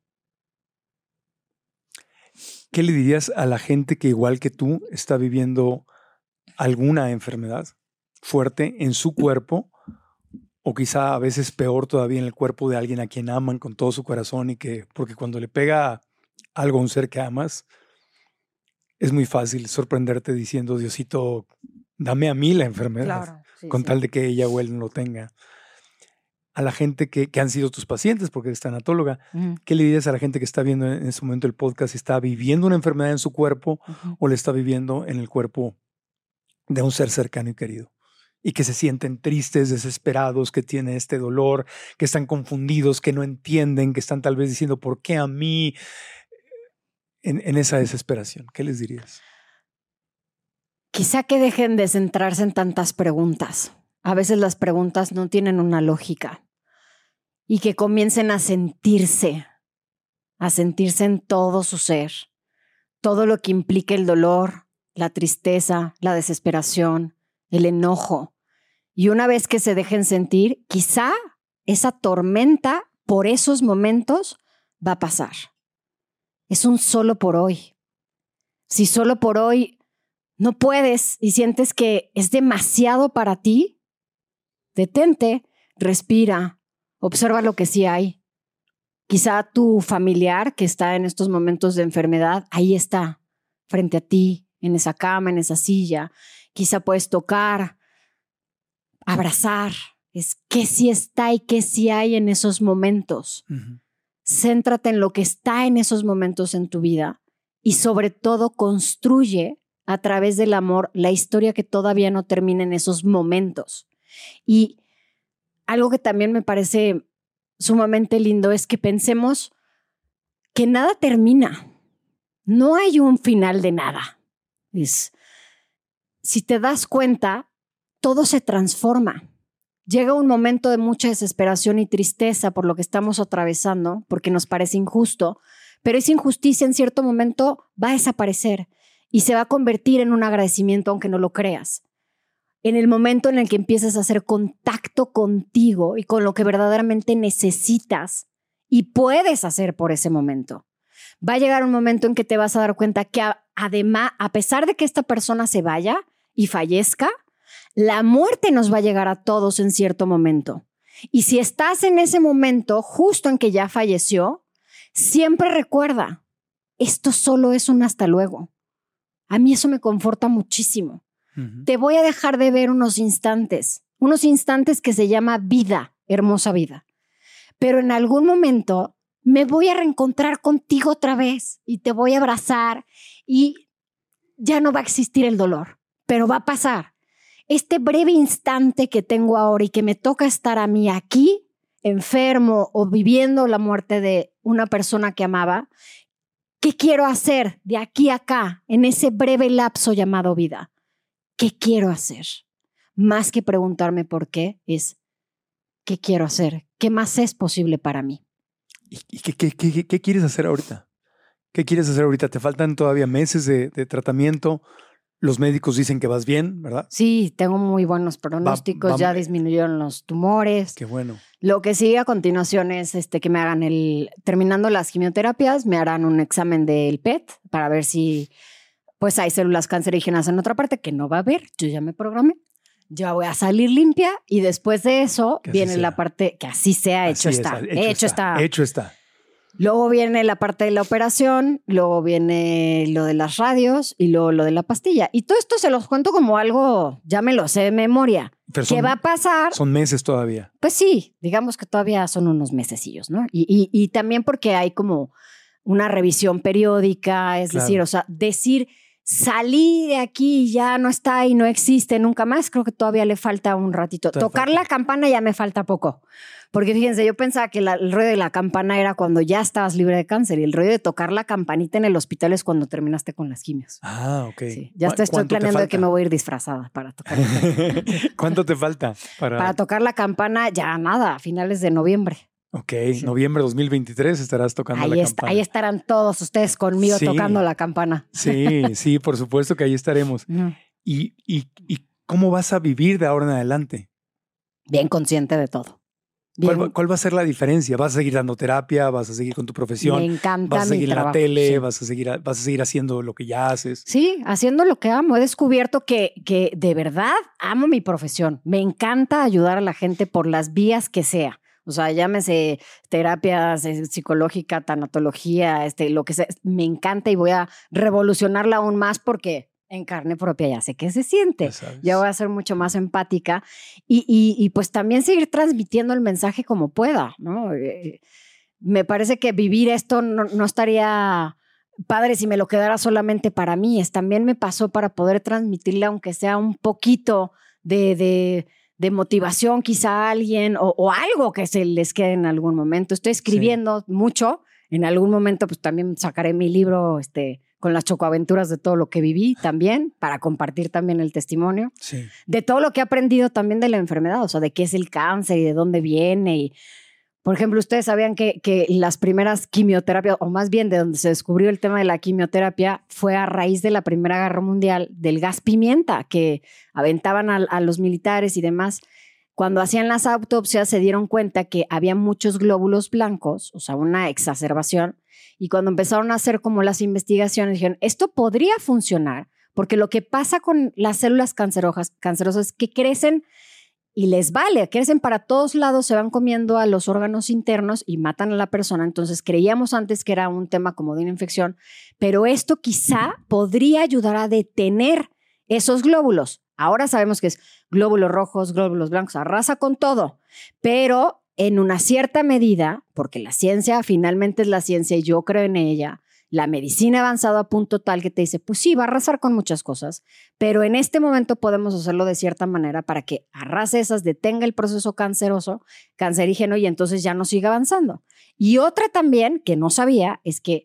¿Qué le dirías a la gente que igual que tú está viviendo alguna enfermedad fuerte en su cuerpo o quizá a veces peor todavía en el cuerpo de alguien a quien aman con todo su corazón y que, porque cuando le pega algo a un ser que amas, es muy fácil sorprenderte diciendo, Diosito, dame a mí la enfermedad, Claro, sí, con sí. tal de que ella o él no lo tenga. A la gente que, que han sido tus pacientes, porque eres tanatóloga, Uh-huh. ¿qué le dirías a la gente que está viendo en ese momento el podcast, si está viviendo una enfermedad en su cuerpo Uh-huh. o le está viviendo en el cuerpo de un ser cercano y querido? Y que se sienten tristes, desesperados, que tienen este dolor, que están confundidos, que no entienden, que están tal vez diciendo, ¿por qué a mí? En, en esa desesperación, ¿qué les dirías? Quizá que dejen de centrarse en tantas preguntas. A veces las preguntas no tienen una lógica. Y que comiencen a sentirse, a sentirse en todo su ser. Todo lo que implica el dolor, la tristeza, la desesperación, el enojo. Y una vez que se dejen sentir, quizá esa tormenta por esos momentos va a pasar. Es un solo por hoy. Si solo por hoy no puedes y sientes que es demasiado para ti, detente, respira, observa lo que sí hay. Quizá tu familiar que está en estos momentos de enfermedad, ahí está, frente a ti, en esa cama, en esa silla. Quizá puedes tocar, abrazar. Es qué sí está y qué sí hay en esos momentos. Uh-huh. Céntrate en lo que está en esos momentos en tu vida y sobre todo construye a través del amor la historia que todavía no termina en esos momentos. Y algo que también me parece sumamente lindo es que pensemos que nada termina. No hay un final de nada. Es, si te das cuenta, todo se transforma. Llega un momento de mucha desesperación y tristeza por lo que estamos atravesando, porque nos parece injusto, pero esa injusticia en cierto momento va a desaparecer y se va a convertir en un agradecimiento, aunque no lo creas. En el momento en el que empieces a hacer contacto contigo y con lo que verdaderamente necesitas y puedes hacer por ese momento, va a llegar un momento en que te vas a dar cuenta que a, además, a pesar de que esta persona se vaya y fallezca, la muerte nos va a llegar a todos en cierto momento. Y si estás en ese momento, justo en que ya falleció, siempre recuerda, esto solo es un hasta luego. A mí eso me conforta muchísimo. Uh-huh. Te voy a dejar de ver unos instantes, unos instantes que se llama vida, hermosa vida. Pero en algún momento me voy a reencontrar contigo otra vez y te voy a abrazar y ya no va a existir el dolor, pero va a pasar. Este breve instante que tengo ahora y que me toca estar a mí aquí, enfermo o viviendo la muerte de una persona que amaba, ¿qué quiero hacer de aquí a acá en ese breve lapso llamado vida? ¿Qué quiero hacer? Más que preguntarme por qué, es ¿qué quiero hacer? ¿Qué más es posible para mí? ¿Y qué, qué, qué, qué quieres hacer ahorita? ¿Qué quieres hacer ahorita? ¿Te faltan todavía meses de, de tratamiento? Los médicos dicen que vas bien, ¿verdad? Sí, tengo muy buenos pronósticos, va, va, ya disminuyeron los tumores. Qué bueno. Lo que sigue a continuación es este, que me hagan el, terminando las quimioterapias, me harán un examen del P E T para ver si pues hay células cancerígenas en otra parte, que no va a haber, yo ya me programé, ya voy a salir limpia y después de eso que viene la parte, que así sea, hecho así está, es, hecho, hecho está, está. Hecho está. Luego viene la parte de la operación, luego viene lo de las radios y luego lo de la pastilla. Y todo esto se los cuento como algo, ya me lo sé de memoria. Pero son, ¿qué va a pasar? Son meses todavía. Pues sí, digamos que todavía son unos mesecillos, ¿no? Y, y, y también porque hay como una revisión periódica, es Claro. decir, o sea, decir salí de aquí y ya no está y no existe nunca más, creo que todavía le falta un ratito. Todavía Tocar falta. la campana ya me falta poco. Porque fíjense, yo pensaba que la- el rollo de la campana era cuando ya estabas libre de cáncer y el rollo de tocar la campanita en el hospital es cuando terminaste con las quimios. Ah, ok. Sí, ya ¿Cu- hasta estoy cuánto te planeando de que falta? me voy a ir disfrazada para tocar la campana. ¿Cuánto te falta? Para... Para tocar la campana, ya nada, a finales de noviembre. Ok, Sí. noviembre dos mil veintitrés estarás tocando Ahí, la está, campana. ahí estarán todos ustedes conmigo Sí. tocando la campana. Sí, sí, por supuesto que ahí estaremos. Ujú. ¿Y, y, ¿Y cómo vas a vivir de ahora en adelante? Bien consciente de todo. Bien, ¿Cuál va, cuál va a ser la diferencia? ¿Vas a seguir dando terapia? ¿Vas a seguir con tu profesión? me encanta ¿Vas a mi seguir en la trabajo, tele? sí. ¿Vas, a seguir, a- ¿Vas a seguir haciendo lo que ya haces? Sí, haciendo lo que amo. He descubierto que, que de verdad amo mi profesión. Me encanta ayudar a la gente por las vías que sea. O sea, llámese terapias eh, psicológica, tanatología, este, lo que sea. Me encanta y voy a revolucionarla aún más porque en carne propia ya sé qué se siente. Ya sabes. Ya voy a ser mucho más empática y, y, y pues también seguir transmitiendo el mensaje como pueda, ¿no? Eh, me parece que vivir esto no, no estaría padre si me lo quedara solamente para mí. Es, también me pasó para poder transmitirle, aunque sea un poquito de, de, de motivación quizá a alguien o, o algo que se les quede en algún momento. Estoy escribiendo sí. mucho. En algún momento pues también sacaré mi libro este, con las chocoaventuras de todo lo que viví también, para compartir también el testimonio. Sí. De todo lo que he aprendido también de la enfermedad, o sea, de qué es el cáncer y de dónde viene y... Por ejemplo, ustedes sabían que, que las primeras quimioterapias, o más bien de donde se descubrió el tema de la quimioterapia, fue a raíz de la Primera Guerra Mundial, del gas pimienta que aventaban a, a los militares y demás. Cuando hacían las autopsias se dieron cuenta que había muchos glóbulos blancos, o sea, una exacerbación. Y cuando empezaron a hacer como las investigaciones, dijeron, esto podría funcionar, porque lo que pasa con las células cancerosas, cancerosas es que crecen y les vale, crecen para todos lados, se van comiendo a los órganos internos y matan a la persona. Entonces creíamos antes que era un tema como de una infección, pero esto quizá podría ayudar a detener esos glóbulos. Ahora sabemos que es glóbulos rojos, glóbulos blancos, arrasa con todo, pero en una cierta medida, porque la ciencia finalmente es la ciencia y yo creo en ella, la medicina ha avanzado a punto tal que te dice, pues sí, va a arrasar con muchas cosas, pero en este momento podemos hacerlo de cierta manera para que arrase esas, detenga el proceso canceroso, cancerígeno y entonces ya no siga avanzando. Y otra también que no sabía es que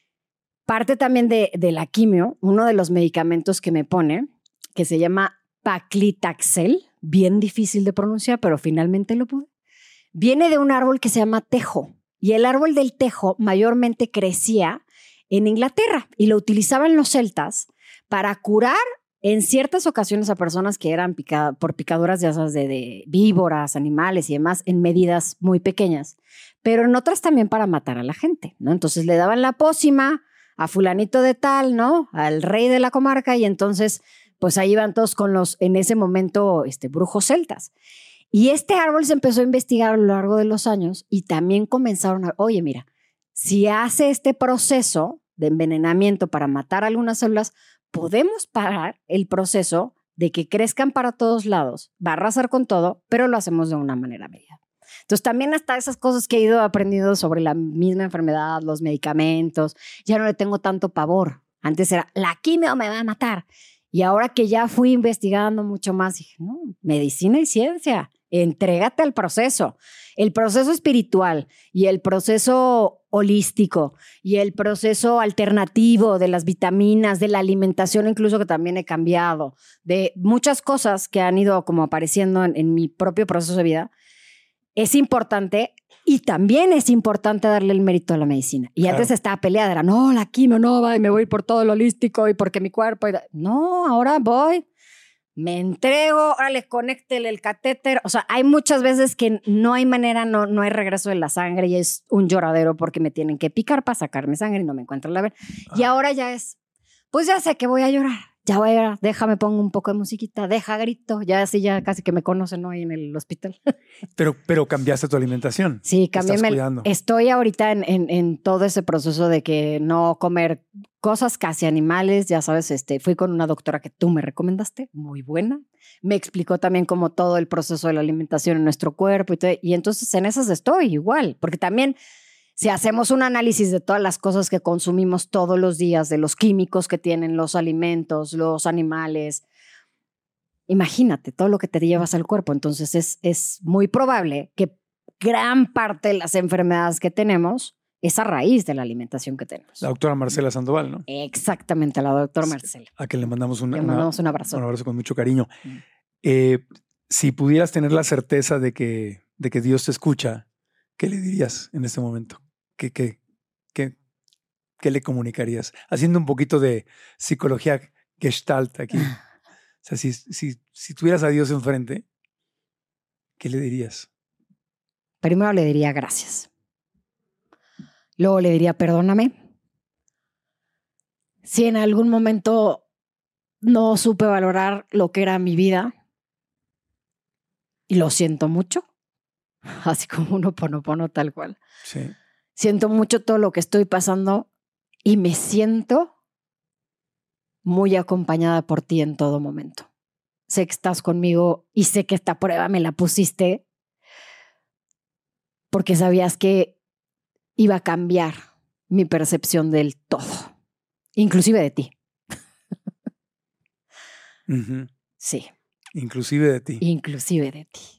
parte también de, de la quimio, uno de los medicamentos que me pone, que se llama Paclitaxel, bien difícil de pronunciar, pero finalmente lo pude, viene de un árbol que se llama tejo. Y el árbol del tejo mayormente crecía en Inglaterra y lo utilizaban los celtas para curar en ciertas ocasiones a personas que eran picada, por picaduras ya sabes, de, de víboras, animales y demás en medidas muy pequeñas, pero en otras también para matar a la gente, ¿no? Entonces le daban la pócima a fulanito de tal, ¿no? Al rey de la comarca y entonces pues ahí iban todos con los, en ese momento, este, brujos celtas. Y este árbol se empezó a investigar a lo largo de los años y también comenzaron a, oye, mira, si hace este proceso de envenenamiento para matar algunas células, podemos parar el proceso de que crezcan para todos lados, va a arrasar con todo, pero lo hacemos de una manera medida. Entonces también hasta esas cosas que he ido aprendiendo sobre la misma enfermedad, los medicamentos, ya no le tengo tanto pavor. Antes era, la quimio me va a matar. Y ahora que ya fui investigando mucho más, dije, no, medicina y ciencia, entrégate al proceso. El proceso espiritual y el proceso holístico y el proceso alternativo de las vitaminas, de la alimentación incluso que también he cambiado, de muchas cosas que han ido como apareciendo en, en mi propio proceso de vida, es importante y también es importante darle el mérito a la medicina. Y claro. Antes estaba peleada, era no, la quimio no va y me voy por todo lo holístico y porque mi cuerpo... Y no, ahora voy... Me entrego, órale, conéctele el catéter. O sea, hay muchas veces que no hay manera, no, no hay regreso de la sangre y es un lloradero porque me tienen que picar para sacarme sangre y no me encuentro la ver. Ah. Y ahora ya es, pues ya sé que voy a llorar. Ya voy a llorar, déjame pongo un poco de musiquita, deja grito. Ya así ya casi que me conocen, ¿no? Ahí en el hospital. Pero, pero cambiaste tu alimentación. Sí, cambié. Estoy ahorita en, en, en todo ese proceso de que no comer cosas casi animales, ya sabes, este, fui con una doctora que tú me recomendaste, muy buena. Me explicó también como todo el proceso de la alimentación en nuestro cuerpo y todo. Y entonces en esas estoy igual, porque también Si hacemos un análisis de todas las cosas que consumimos todos los días, de los químicos que tienen los alimentos, los animales, imagínate todo lo que te llevas al cuerpo. Entonces es, es muy probable que gran parte de las enfermedades que tenemos es a raíz de la alimentación que tenemos. La doctora Marcela Sandoval, ¿no? Exactamente, a la doctora Marcela. A quien le mandamos, una, le mandamos una, un abrazo. Un abrazo con mucho cariño. Mm. Eh, si pudieras tener la certeza de que, de que Dios te escucha, ¿qué le dirías en este momento? ¿Qué, qué, qué, qué le comunicarías? Haciendo un poquito de psicología gestalt aquí. O sea, si, si, si tuvieras a Dios enfrente, ¿qué le dirías? Primero le diría gracias. Luego le diría perdóname. Si en algún momento no supe valorar lo que era mi vida, y lo siento mucho, así como un oponopono tal cual. Sí. Siento mucho todo lo que estoy pasando y me siento muy acompañada por ti en todo momento. Sé que estás conmigo y sé que esta prueba me la pusiste porque sabías que iba a cambiar mi percepción del todo, inclusive de ti. Uh-huh. Sí. Inclusive de ti. Inclusive de ti.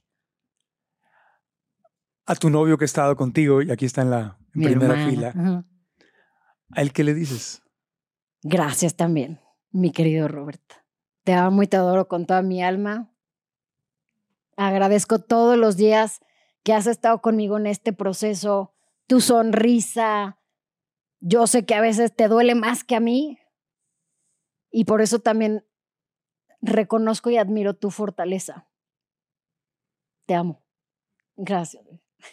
A tu novio que ha estado contigo, y aquí está en la en primera hermana. fila, uh-huh. ¿A él qué le dices? Gracias también, mi querido Robert. Te amo y te adoro con toda mi alma. Agradezco todos los días que has estado conmigo en este proceso, tu sonrisa. Yo sé que a veces te duele más que a mí y por eso también reconozco y admiro tu fortaleza. Te amo. Gracias.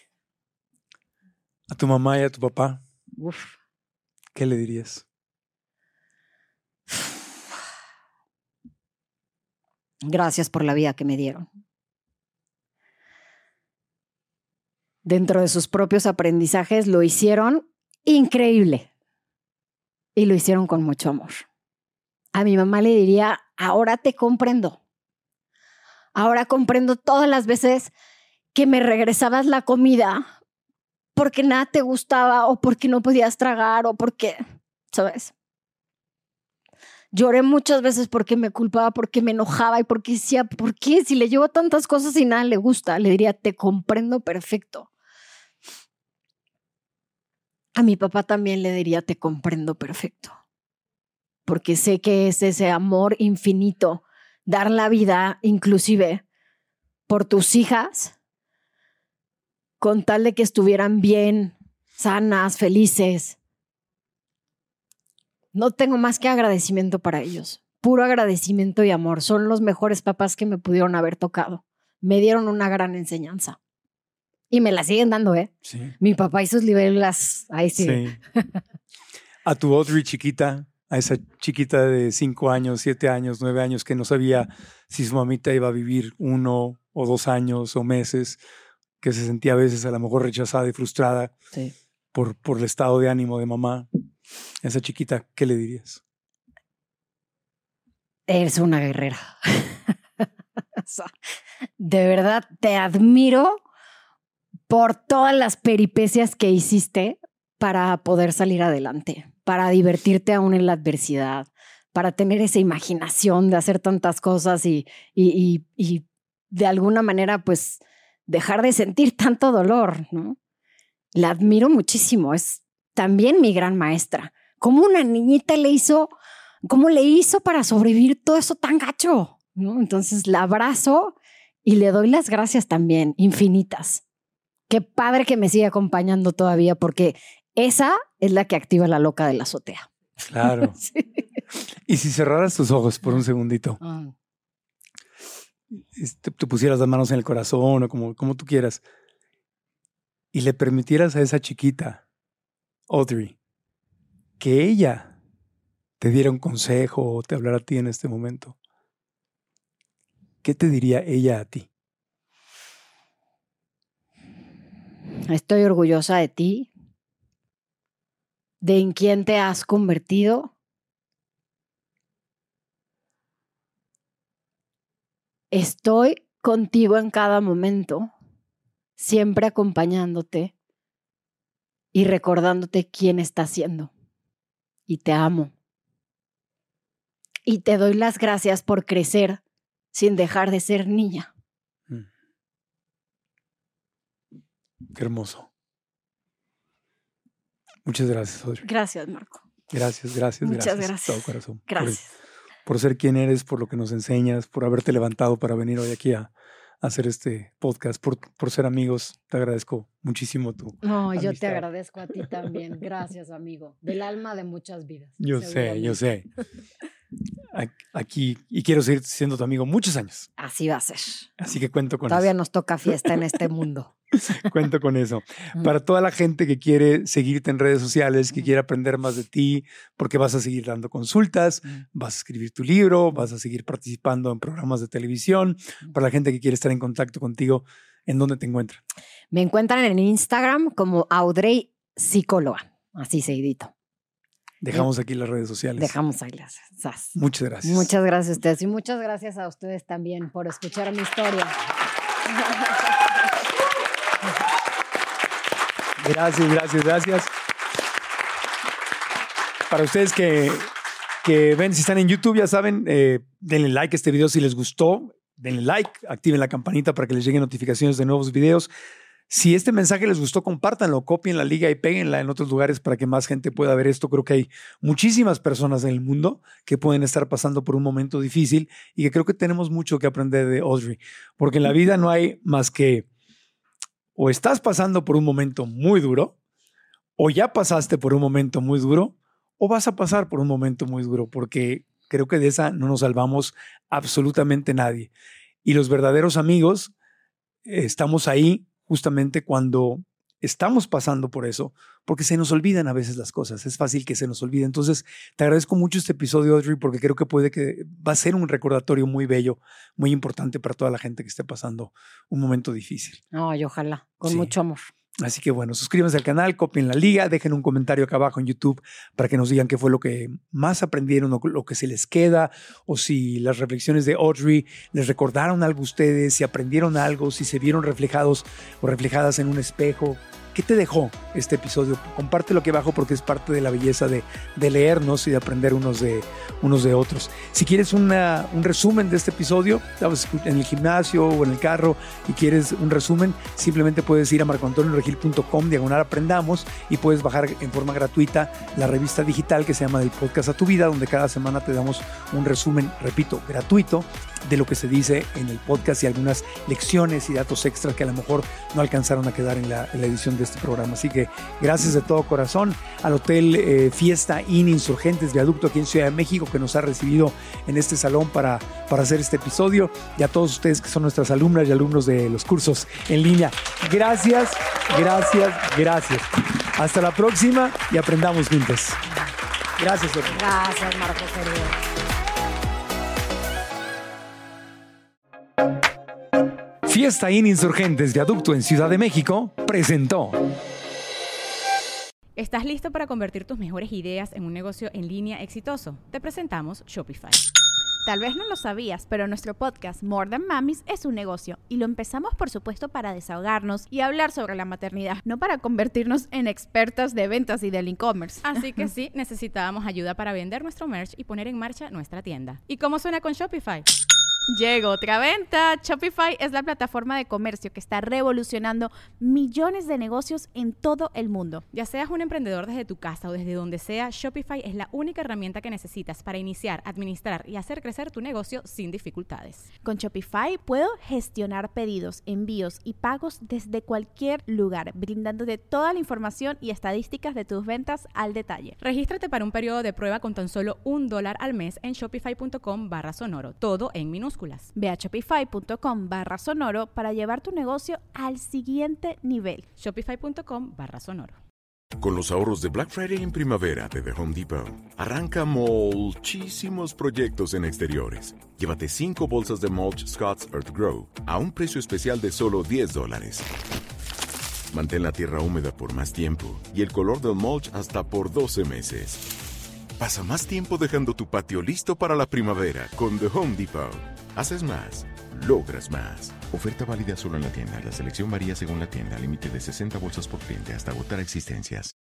A tu mamá y a tu papá, Uf. ¿Qué le dirías? Gracias por la vida que me dieron. Dentro de sus propios aprendizajes lo hicieron increíble y lo hicieron con mucho amor. A mi mamá le diría, ahora te comprendo. Ahora comprendo todas las veces que me regresabas la comida porque nada te gustaba o porque no podías tragar o porque, ¿sabes? Lloré muchas veces porque me culpaba, porque me enojaba y porque decía, ¿por qué? Si le llevo tantas cosas y nada le gusta, le diría, te comprendo perfecto. A mi papá también le diría, te comprendo perfecto. Porque sé que es ese amor infinito, dar la vida inclusive por tus hijas, con tal de que estuvieran bien, sanas, felices. No tengo más que agradecimiento para ellos. Puro agradecimiento y amor. Son los mejores papás que me pudieron haber tocado. Me dieron una gran enseñanza. Y me la siguen dando, ¿eh? Sí. Mi papá y sus libelas, ahí sí. Sí. A tu Audrey chiquita, a esa chiquita de cinco años, siete años, nueve años, que no sabía si su mamita iba a vivir uno o dos años o meses, que se sentía a veces a lo mejor rechazada y frustrada sí. por, por el estado de ánimo de mamá. A esa chiquita, ¿qué le dirías? Eres una guerrera. De verdad, te admiro por todas las peripecias que hiciste para poder salir adelante, para divertirte aún en la adversidad, para tener esa imaginación de hacer tantas cosas y, y, y, y de alguna manera, pues, dejar de sentir tanto dolor, ¿no? La admiro muchísimo. Es también mi gran maestra. ¿Cómo una niñita le hizo, cómo le hizo para sobrevivir todo eso tan gacho? ¿No? Entonces la abrazo y le doy las gracias también, infinitas. Qué padre que me sigue acompañando todavía, porque esa es la que activa la loca de la azotea. Claro. Sí. Y si cerraras tus ojos por un segundito, uh. te, te pusieras las manos en el corazón o como, como tú quieras, y le permitieras a esa chiquita, Audrey, que ella te diera un consejo o te hablara a ti en este momento, ¿qué te diría ella a ti? Estoy orgullosa de ti, de en quién te has convertido. Estoy contigo en cada momento, siempre acompañándote. y recordándote quién estás siendo. Y te amo. Y te doy las gracias por crecer sin dejar de ser niña. Mm. Qué hermoso. Muchas gracias, Audrey. Gracias, Marco. Gracias, gracias, Muchas gracias. gracias. De todo corazón. Gracias. Por, por ser quien eres, por lo que nos enseñas, por haberte levantado para venir hoy aquí a, a hacer este podcast, por, por ser amigos. Te agradezco muchísimo tu No, yo te amistad. agradezco a ti también. Gracias, amigo. Del alma de muchas vidas. Yo sé, yo sé. Aquí, y quiero seguir siendo tu amigo muchos años. Así va a ser. Así que cuento con Todavía eso. nos toca fiesta en este mundo. Cuento con eso. Para toda la gente que quiere seguirte en redes sociales, que quiere aprender más de ti, porque vas a seguir dando consultas, vas a escribir tu libro, vas a seguir participando en programas de televisión. Para la gente que quiere estar en contacto contigo, ¿en dónde te encuentran? Me encuentran en Instagram como Audrey Psicóloga. Así seguidito. Dejamos aquí las redes sociales. Dejamos ahí las. Sas. Muchas gracias. Muchas gracias a ustedes y muchas gracias a ustedes también por escuchar mi historia. Gracias, gracias, gracias. Para ustedes que, que ven, si están en YouTube, ya saben, eh, denle like a este video si les gustó. Denle like, activen la campanita para que les lleguen notificaciones de nuevos videos. Si este mensaje les gustó, compártanlo, copien la liga y péguenla en otros lugares para que más gente pueda ver esto. Creo que hay muchísimas personas en el mundo que pueden estar pasando por un momento difícil y que creo que tenemos mucho que aprender de Audrey, porque en la vida no hay más que o estás pasando por un momento muy duro o ya pasaste por un momento muy duro o vas a pasar por un momento muy duro, porque creo que de esa no nos salvamos absolutamente nadie. Y los verdaderos amigos eh, estamos ahí justamente cuando estamos pasando por eso, porque se nos olvidan a veces las cosas. Es fácil que se nos olvide. Entonces, te agradezco mucho este episodio, Audrey, porque creo que puede que va a ser un recordatorio muy bello, muy importante para toda la gente que esté pasando un momento difícil. No, y ojalá, con Sí. mucho amor. Así que bueno, suscríbanse al canal, copien la liga, dejen un comentario acá abajo en YouTube para que nos digan qué fue lo que más aprendieron o lo que se les queda, o si las reflexiones de Audrey les recordaron algo a ustedes, si aprendieron algo, si se vieron reflejados o reflejadas en un espejo. ¿Qué te dejó este episodio? Compártelo aquí abajo porque es parte de la belleza de, de leernos y de aprender unos de, unos de otros. Si quieres una, un resumen de este episodio, estabas en el gimnasio o en el carro y quieres un resumen, simplemente puedes ir a marco antonio regil punto com diagonal aprendamos y puedes bajar en forma gratuita la revista digital que se llama Del Podcast a tu Vida, donde cada semana te damos un resumen, repito, gratuito de lo que se dice en el podcast y algunas lecciones y datos extras que a lo mejor no alcanzaron a quedar en la, en la edición de este programa. Así que gracias de todo corazón al Hotel eh, Fiesta Inn Insurgentes Viaducto aquí en Ciudad de México, que nos ha recibido en este salón para, para hacer este episodio, y a todos ustedes que son nuestras alumnas y alumnos de los cursos en línea. Gracias, gracias, gracias. Hasta la próxima y aprendamos juntos. Gracias, doctor. Gracias, Marco querido. Fiesta Inn Insurgentes Viaducto en Ciudad de México presentó. ¿Estás listo para convertir tus mejores ideas en un negocio en línea exitoso? Te presentamos Shopify. Tal vez no lo sabías, pero nuestro podcast More Than Mamis es un negocio y lo empezamos por supuesto para desahogarnos y hablar sobre la maternidad, no para convertirnos en expertas de ventas y del e-commerce. Así que sí, necesitábamos ayuda para vender nuestro merch y poner en marcha nuestra tienda. ¿Y cómo suena con Shopify? Llegó otra venta. Shopify es la plataforma de comercio que está revolucionando millones de negocios en todo el mundo. Ya seas un emprendedor desde tu casa o desde donde sea, Shopify es la única herramienta que necesitas para iniciar, administrar y hacer crecer tu negocio sin dificultades. Con Shopify puedo gestionar pedidos, envíos y pagos desde cualquier lugar, brindándote toda la información y estadísticas de tus ventas al detalle. Regístrate para un periodo de prueba con tan solo un dólar al mes en shopify punto com barra sonoro, todo en minúsculas. Ve a shopify punto com barra sonoro para llevar tu negocio al siguiente nivel. shopify punto com barra sonoro. Con los ahorros de Black Friday en primavera de The Home Depot, arranca muchísimos proyectos en exteriores. Llévate cinco bolsas de mulch Scott's Earth Grow a un precio especial de solo diez dólares. Mantén la tierra húmeda por más tiempo y el color del mulch hasta por doce meses. Pasa más tiempo dejando tu patio listo para la primavera con The Home Depot. Haces más, logras más. Oferta válida solo en la tienda. La selección varía según la tienda. Límite de sesenta bolsas por cliente hasta agotar existencias.